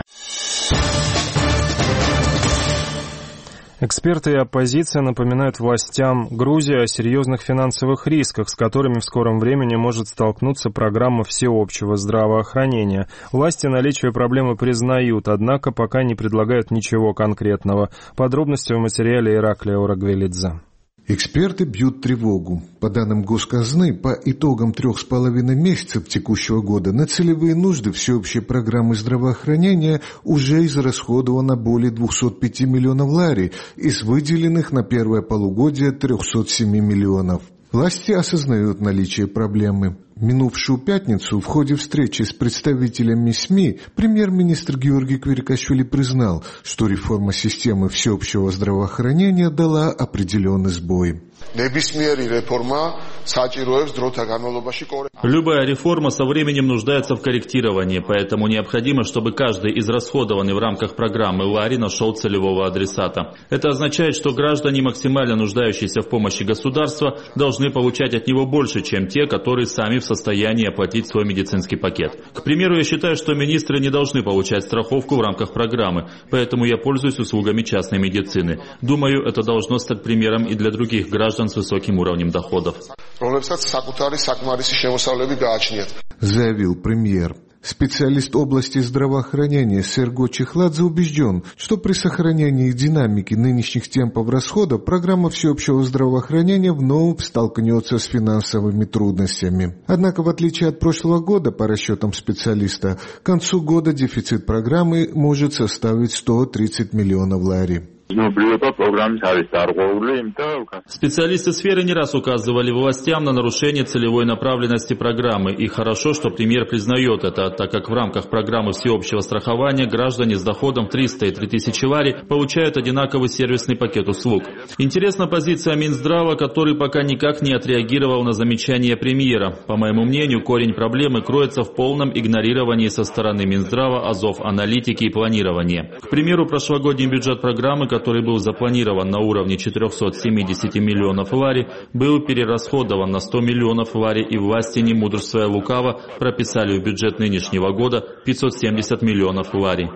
Эксперты и оппозиция напоминают властям Грузии о серьезных финансовых рисках, с которыми в скором времени может столкнуться программа всеобщего здравоохранения. Власти наличие проблемы признают, однако пока не предлагают ничего конкретного. Подробности в материале Ираклия Орагвелидзе. Эксперты бьют тревогу. По данным Госказны, по итогам 3,5 месяцев текущего года на целевые нужды всеобщей программы здравоохранения уже израсходовано более 205 миллионов лари из выделенных на первое полугодие 307 миллионов. Власти осознают наличие проблемы. В минувшую пятницу в ходе встречи с представителями СМИ премьер-министр Георгий Квирикашвили признал, что реформа системы всеобщего здравоохранения дала определенный сбой. Любая реформа со временем нуждается в корректировании, поэтому необходимо, чтобы каждый израсходованный в рамках программы лари нашел целевого адресата. Это означает, что граждане, максимально нуждающиеся в помощи государства, должны получать от него больше, чем те, которые сами в состоянии оплатить свой медицинский пакет. К примеру, я считаю, что министры не должны получать страховку в рамках программы, поэтому я пользуюсь услугами частной медицины. Думаю, это должно стать примером и для других граждан с высоким уровнем доходов. Заявил премьер. Специалист области здравоохранения Серго Чехладзе убежден, что при сохранении динамики нынешних темпов расходов программа всеобщего здравоохранения вновь столкнется с финансовыми трудностями. Однако, в отличие от прошлого года, по расчетам специалиста, к концу года дефицит программы может составить 130 миллионов лари. Специалисты сферы не раз указывали властям на нарушение целевой направленности программы, и хорошо, что премьер признает это, так как в рамках программы всеобщего страхования граждане с доходом 300 и 3000 лари получают одинаковый сервисный пакет услуг. Интересна позиция Минздрава, который пока никак не отреагировал на замечания премьера. По моему мнению, корень проблемы кроется в полном игнорировании со стороны Минздрава азов аналитики и планирования. К примеру, прошлогодний бюджет программы, который был запланирован на уровне 470 миллионов лари, был перерасходован на 100 миллионов лари, и власти, не мудрствуя лукаво, прописали в бюджет нынешнего года 570 миллионов лари.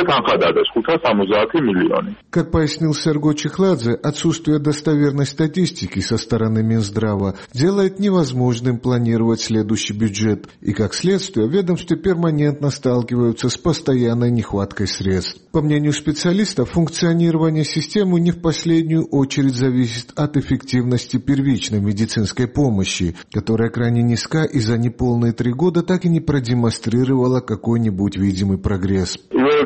Как пояснил Серго Чехладзе, отсутствие достоверной статистики со стороны Минздрава делает невозможным планировать следующий бюджет, и как следствие ведомства перманентно сталкиваются с постоянной нехваткой средств. По мнению специалистов, функционирование системы не в последнюю очередь зависит от эффективности первичной медицинской помощи, которая крайне низка и за неполные 3 года так и не продемонстрировала какой-нибудь видимый прогресс.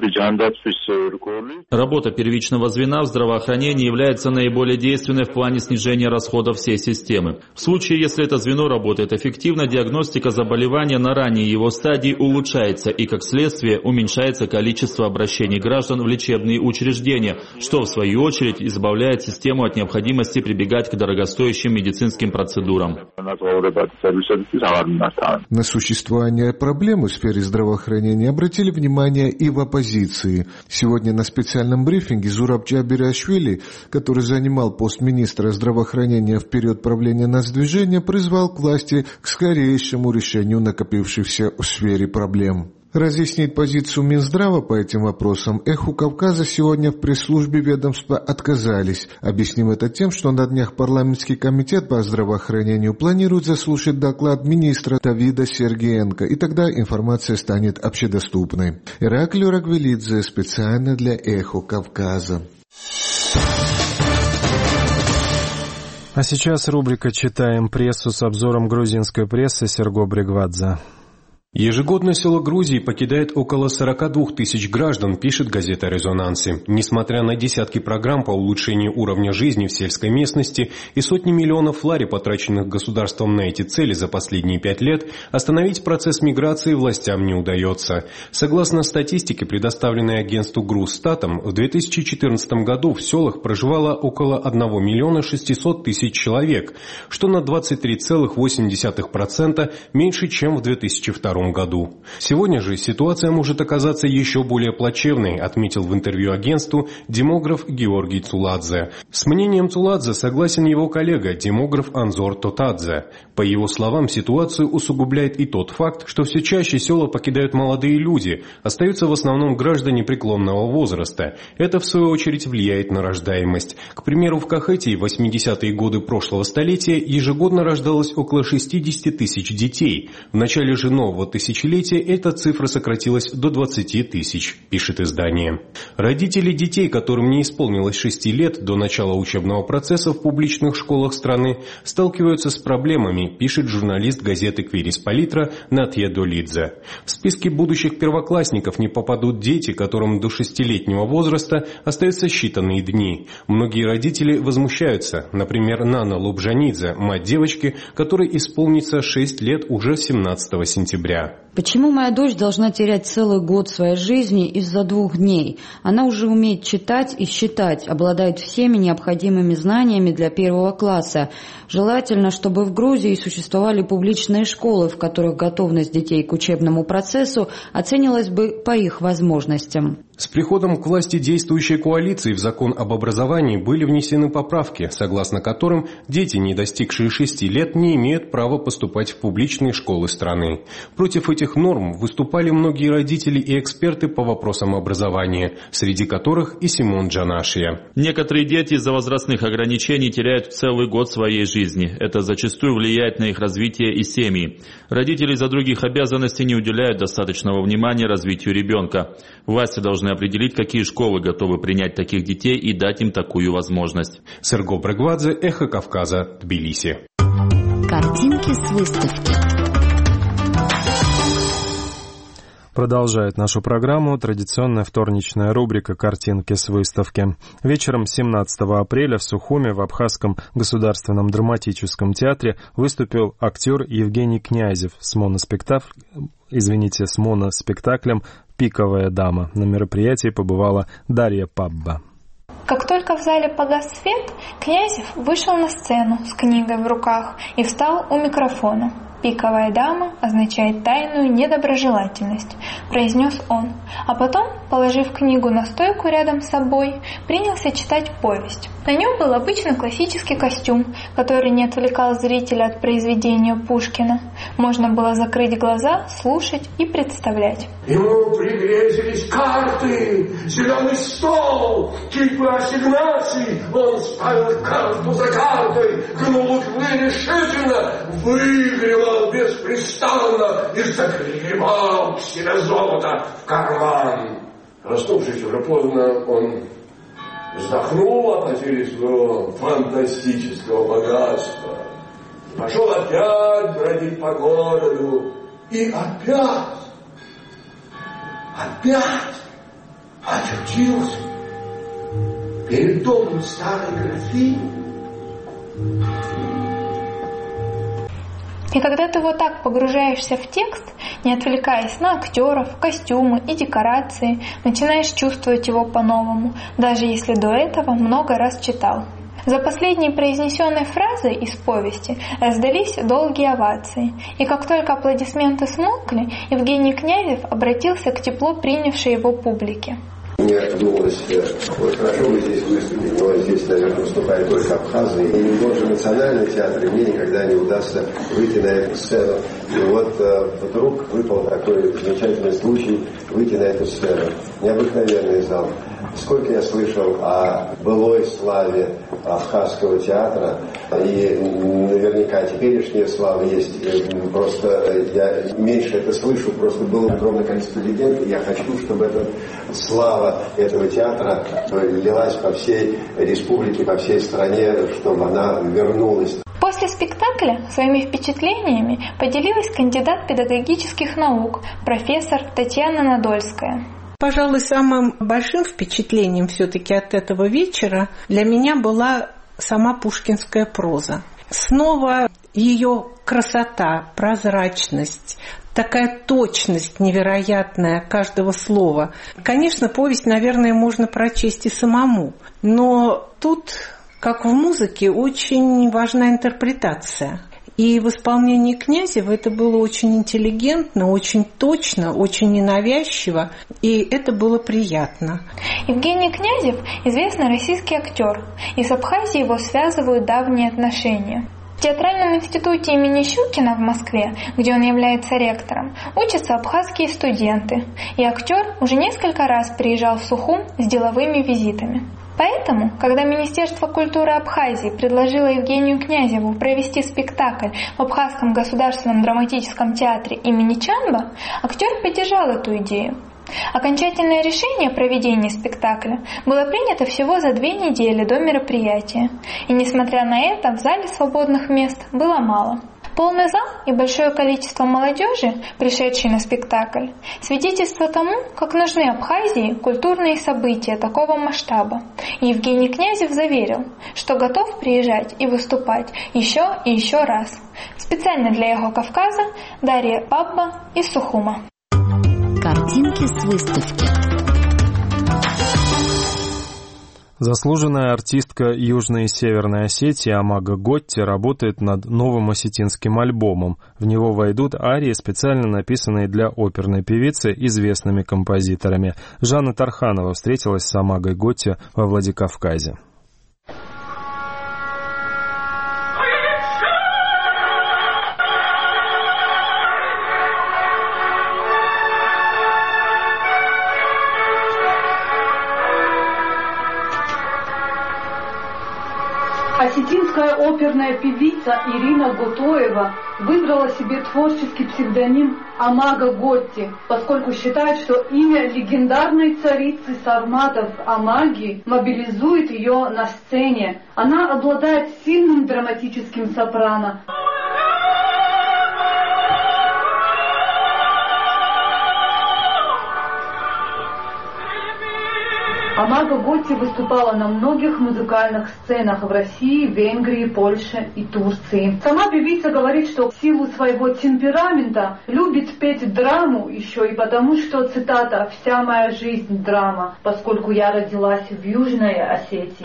Работа первичного звена в здравоохранении является наиболее действенной в плане снижения расходов всей системы. В случае, если это звено работает эффективно, диагностика заболевания на ранней его стадии улучшается, и как следствие уменьшается количество обращений граждан в лечебные учреждения, что в свою очередь избавляет систему от необходимости прибегать к дорогостоящим медицинским процедурам. На существование проблемы в сфере здравоохранения обратили внимание и в оппозиции. Сегодня на специальном брифинге Зураб Джабирашвили, который занимал пост министра здравоохранения в период правления Нацдвижения, призвал к власти к скорейшему решению накопившихся в сфере проблем. Разъяснить позицию Минздрава по этим вопросам «Эху Кавказа» сегодня в пресс-службе ведомства отказались. Объясним это тем, что на днях парламентский комитет по здравоохранению планирует заслушать доклад министра Давида Сергеенко, и тогда информация станет общедоступной. Ираклий Рагвелидзе специально для «Эху Кавказа». А сейчас рубрика «Читаем прессу» с обзором грузинской прессы Серго Бригвадзе. Ежегодно село Грузии покидает около 42 тысяч граждан, пишет газета «Резонансы». Несмотря на десятки программ по улучшению уровня жизни в сельской местности и сотни миллионов лари, потраченных государством на эти цели за последние 5 лет, остановить процесс миграции властям не удается. Согласно статистике, предоставленной агентству Грузстатом, в 2014 году в селах проживало около 1 миллиона 600 тысяч человек, что на 23,8% меньше, чем в 2002 году. Сегодня же ситуация может оказаться еще более плачевной, отметил в интервью агентству демограф Георгий Цуладзе. С мнением Цуладзе согласен его коллега, демограф Анзор Тотадзе. По его словам, ситуацию усугубляет и тот факт, что все чаще села покидают молодые люди, остаются в основном граждане преклонного возраста. Это, в свою очередь, влияет на рождаемость. К примеру, в Кахетии в 80-е годы прошлого столетия ежегодно рождалось около 60 тысяч детей. В начале же нового тысячелетия эта цифра сократилась до 20 тысяч, пишет издание. Родители детей, которым не исполнилось 6 лет до начала учебного процесса в публичных школах страны, сталкиваются с проблемами, пишет журналист газеты «Квирис Политра» Натья Долидзе. В списке будущих первоклассников не попадут дети, которым до 6-летнего возраста остаются считанные дни. Многие родители возмущаются. Например, Нана Лубжанидзе, мать девочки, которой исполнится 6 лет уже 17 сентября. Почему моя дочь должна терять целый год своей жизни из-за 2 дней? Она уже умеет читать и считать, обладает всеми необходимыми знаниями для 1 класса. Желательно, чтобы в Грузии существовали публичные школы, в которых готовность детей к учебному процессу оценивалась бы по их возможностям. С приходом к власти действующей коалиции в закон об образовании были внесены поправки, согласно которым дети, не достигшие 6 лет, не имеют права поступать в публичные школы страны. Против этих норм выступали многие родители и эксперты по вопросам образования, среди которых и Симон Джанашия. Некоторые дети из-за возрастных ограничений теряют целый год своей жизни. Это зачастую влияет на их развитие и семьи. Родители из-за других обязанностей не уделяют достаточного внимания развитию ребенка. Власти должны определить, какие школы готовы принять таких детей и дать им такую возможность. Серго Брагвадзе, Эхо Кавказа, Тбилиси. Картинки с выставки. Продолжает нашу программу традиционная вторничная рубрика «Картинки с выставки». Вечером 17 апреля в Сухуми в Абхазском государственном драматическом театре выступил актер Евгений Князев с моноспектаклем «Пиковая дама». На мероприятии побывала Дарья Пабба. Как только в зале погас свет, Князев вышел на сцену с книгой в руках и встал у микрофона. «Пиковая дама» означает тайную недоброжелательность, произнес он. А потом, положив книгу на стойку рядом с собой, принялся читать повесть. На нем был обычный классический костюм, который не отвлекал зрителя от произведения Пушкина. Можно было закрыть глаза, слушать и представлять. Ему пригрезились карты, зеленый стол, типы ассигнаций. Он ставил карту за картой, гнул углы решительно, выигрывал беспрестанно и загребал к себе золото в карман. Проснувшись уже поздно, он вздохнул о потере своего фантастического богатства. Пошел опять бродить по городу. И опять очутился перед домом старой графини. И когда ты вот так погружаешься в текст, не отвлекаясь на актеров, костюмы и декорации, начинаешь чувствовать его по-новому, даже если до этого много раз читал. За последней произнесенной фразой из повести раздались долгие овации, и как только аплодисменты смолкли, Евгений Князев обратился к тепло принявшей его публике. Мне думалось, вот хорошо вы здесь выступили, но здесь, наверное, выступает только Абхазия. И тоже национальный театр, и мне никогда не удастся выйти на эту сцену. И вот вдруг выпал такой замечательный случай выйти на эту сцену. Необыкновенный зал. Сколько я слышал о былой славе Абхазского театра, и наверняка теперешняя слава есть. Просто я меньше это слышу, просто было огромное количество легенд, и я хочу, чтобы эта слава этого театра лилась по всей республике, по всей стране, чтобы она вернулась. После спектакля своими впечатлениями поделилась кандидат педагогических наук, профессор Татьяна Надольская. Пожалуй, самым большим впечатлением все-таки от этого вечера для меня была сама пушкинская проза. Снова ее красота, прозрачность, такая точность невероятная каждого слова. Конечно, повесть, наверное, можно прочесть и самому, но тут, как в музыке, очень важна интерпретация. И в исполнении Князева это было очень интеллигентно, очень точно, очень ненавязчиво, и это было приятно. Евгений Князев – известный российский актер, и с Абхазией его связывают давние отношения. В Театральном институте имени Щукина в Москве, где он является ректором, учатся абхазские студенты, и актер уже несколько раз приезжал в Сухум с деловыми визитами. Поэтому, когда Министерство культуры Абхазии предложило Евгению Князеву провести спектакль в Абхазском государственном драматическом театре имени Чанба, актер поддержал эту идею. Окончательное решение о проведении спектакля было принято всего за 2 недели до мероприятия, и несмотря на это, в зале свободных мест было мало. Полный зал и большое количество молодежи, пришедшей на спектакль, свидетельство тому, как нужны Абхазии культурные события такого масштаба. И Евгений Князев заверил, что готов приезжать и выступать еще и еще раз. Специально для «Эхо Кавказа» Дарья Бабба из Сухума. Картинки с выставки. Заслуженная артистка Южной и Северной Осетии Амага Готти работает над новым осетинским альбомом. В него войдут арии, специально написанные для оперной певицы известными композиторами. Жанна Тарханова встретилась с Амагой Готти во Владикавказе. Осетинская оперная певица Ирина Гутоева выбрала себе творческий псевдоним Амага Готти, поскольку считает, что имя легендарной царицы сарматов Амаги мобилизует ее на сцене. Она обладает сильным драматическим сопрано. Амага Готти выступала на многих музыкальных сценах в России, Венгрии, Польше и Турции. Сама певица говорит, что в силу своего темперамента любит петь драму еще и потому, что, цитата, «вся моя жизнь драма, поскольку я родилась в Южной Осетии».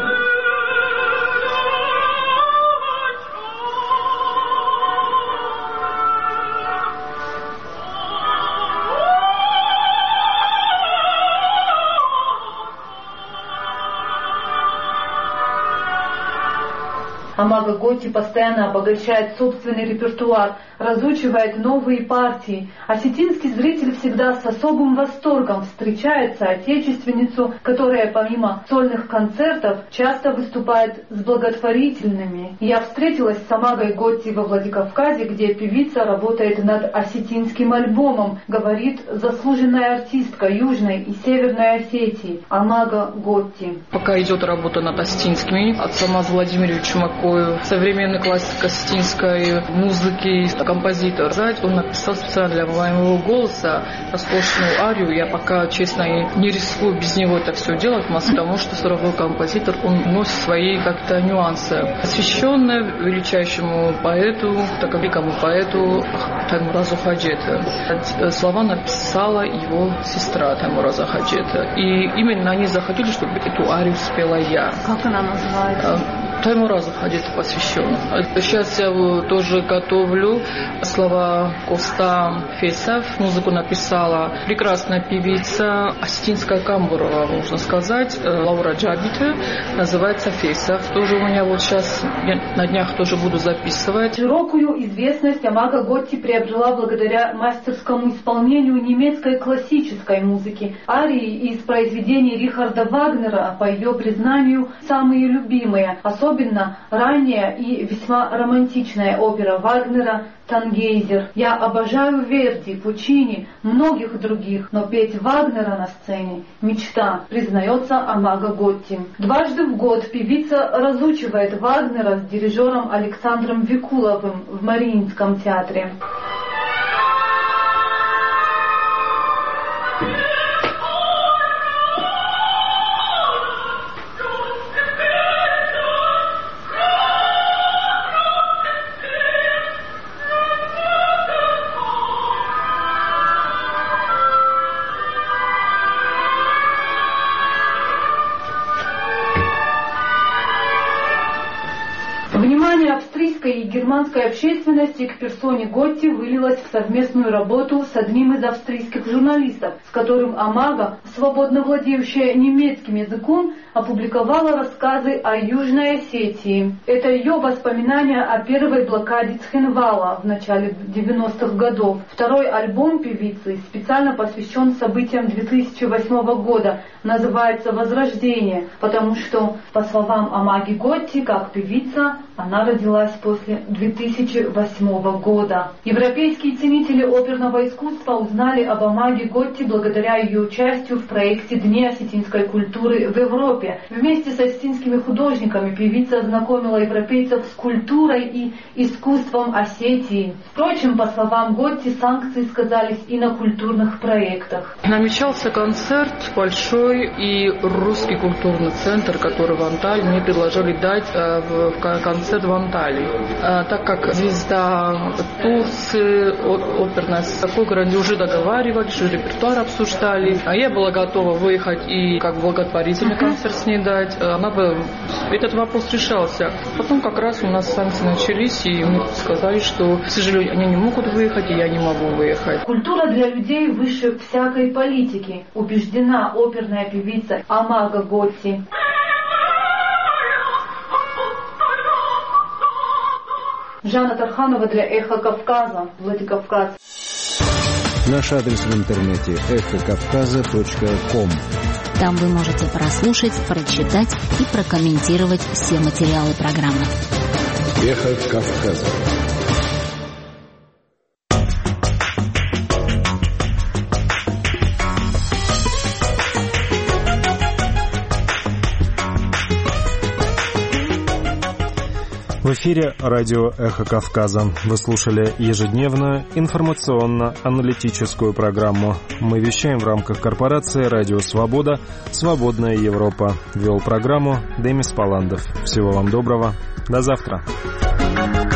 Амага Готти постоянно обогащает собственный репертуар, разучивает новые партии. Осетинский зритель всегда с особым восторгом встречает соотечественницу, которая помимо сольных концертов часто выступает с благотворительными. Я встретилась с Амагой Готти во Владикавказе, где певица работает над осетинским альбомом, говорит заслуженная артистка Южной и Северной Осетии Амага Готти. Пока идет работа над осетинскими, от Самаза Владимировича Макоева, современной классики осетинской музыки, композитор. Он написал специально для моего голоса роскошную арию. Я пока, честно, не рискую без него это все делать, потому что суровой композитор, он носит свои как-то нюансы. Посвященная величайшему поэту, великому поэту Таймуразу Хаджета. Слова написала его сестра Таймураза Хаджета. И именно они захотели, чтобы эту арию спела я. Как она называется? Таймуразу Хаджету посвящен. Сейчас я тоже готовлю слова Коста Фейсов. Музыку написала прекрасная певица, осетинская Камбурова, можно сказать, Лаура Джабита, называется Фейсов. Тоже у меня вот сейчас, я на днях тоже буду записывать. Широкую известность Амага Готти приобрела благодаря мастерскому исполнению немецкой классической музыки. Арии из произведений Рихарда Вагнера, по ее признанию, самые любимые, особенно ранняя и весьма романтичная опера Вагнера «Тангейзер». Я обожаю Верди, Пучини, многих других, но петь Вагнера на сцене – мечта, признается Амага Готти. Дважды в год певица разучивает Вагнера с дирижером Александром Викуловым в Мариинском театре. Внимание австрийской и германской общественности к персоне Готти вылилось в совместную работу с одним из австрийских журналистов, с которым Амага, свободно владеющая немецким языком, опубликовала рассказы о Южной Осетии. Это ее воспоминания о первой блокаде Цхинвала в начале 90-х годов. Второй альбом певицы специально посвящен событиям 2008 года, называется «Возрождение», потому что, по словам Амаги Готти, как певица, она родилась после 2008 года. Европейские ценители оперного искусства узнали об Амаги Готти благодаря ее участию в проекте «Дни осетинской культуры в Европе». Вместе с осетинскими художниками певица ознакомила европейцев с культурой и искусством Осетии. Впрочем, по словам Готти, санкции сказались и на культурных проектах. Намечался концерт большой, и русский культурный центр, который в Анталии, мне предложили дать концерт в Анталии. Так как звезда Турции, оперная, такой гранде уже договаривались, уже репертуар обсуждали. А я была готова выехать и как благотворительный концерт с ней дать. Этот вопрос решался. Потом как раз у нас санкции начались, и мы сказали, что, к сожалению, они не могут выехать, и я не могу выехать. Культура для людей выше всякой политики, убеждена оперная певица Амага Готти. Жанна Тарханова для «Эхо Кавказа», Владикавказ. Наш адрес в интернете эхокавказа.ком. Там вы можете прослушать, прочитать и прокомментировать все материалы программы. Эхо Кавказа. В эфире радио «Эхо Кавказа». Вы слушали ежедневную информационно-аналитическую программу. Мы вещаем в рамках корпорации «Радио Свобода», «Свободная Европа». Вел программу Демис Паландов. Всего вам доброго. До завтра.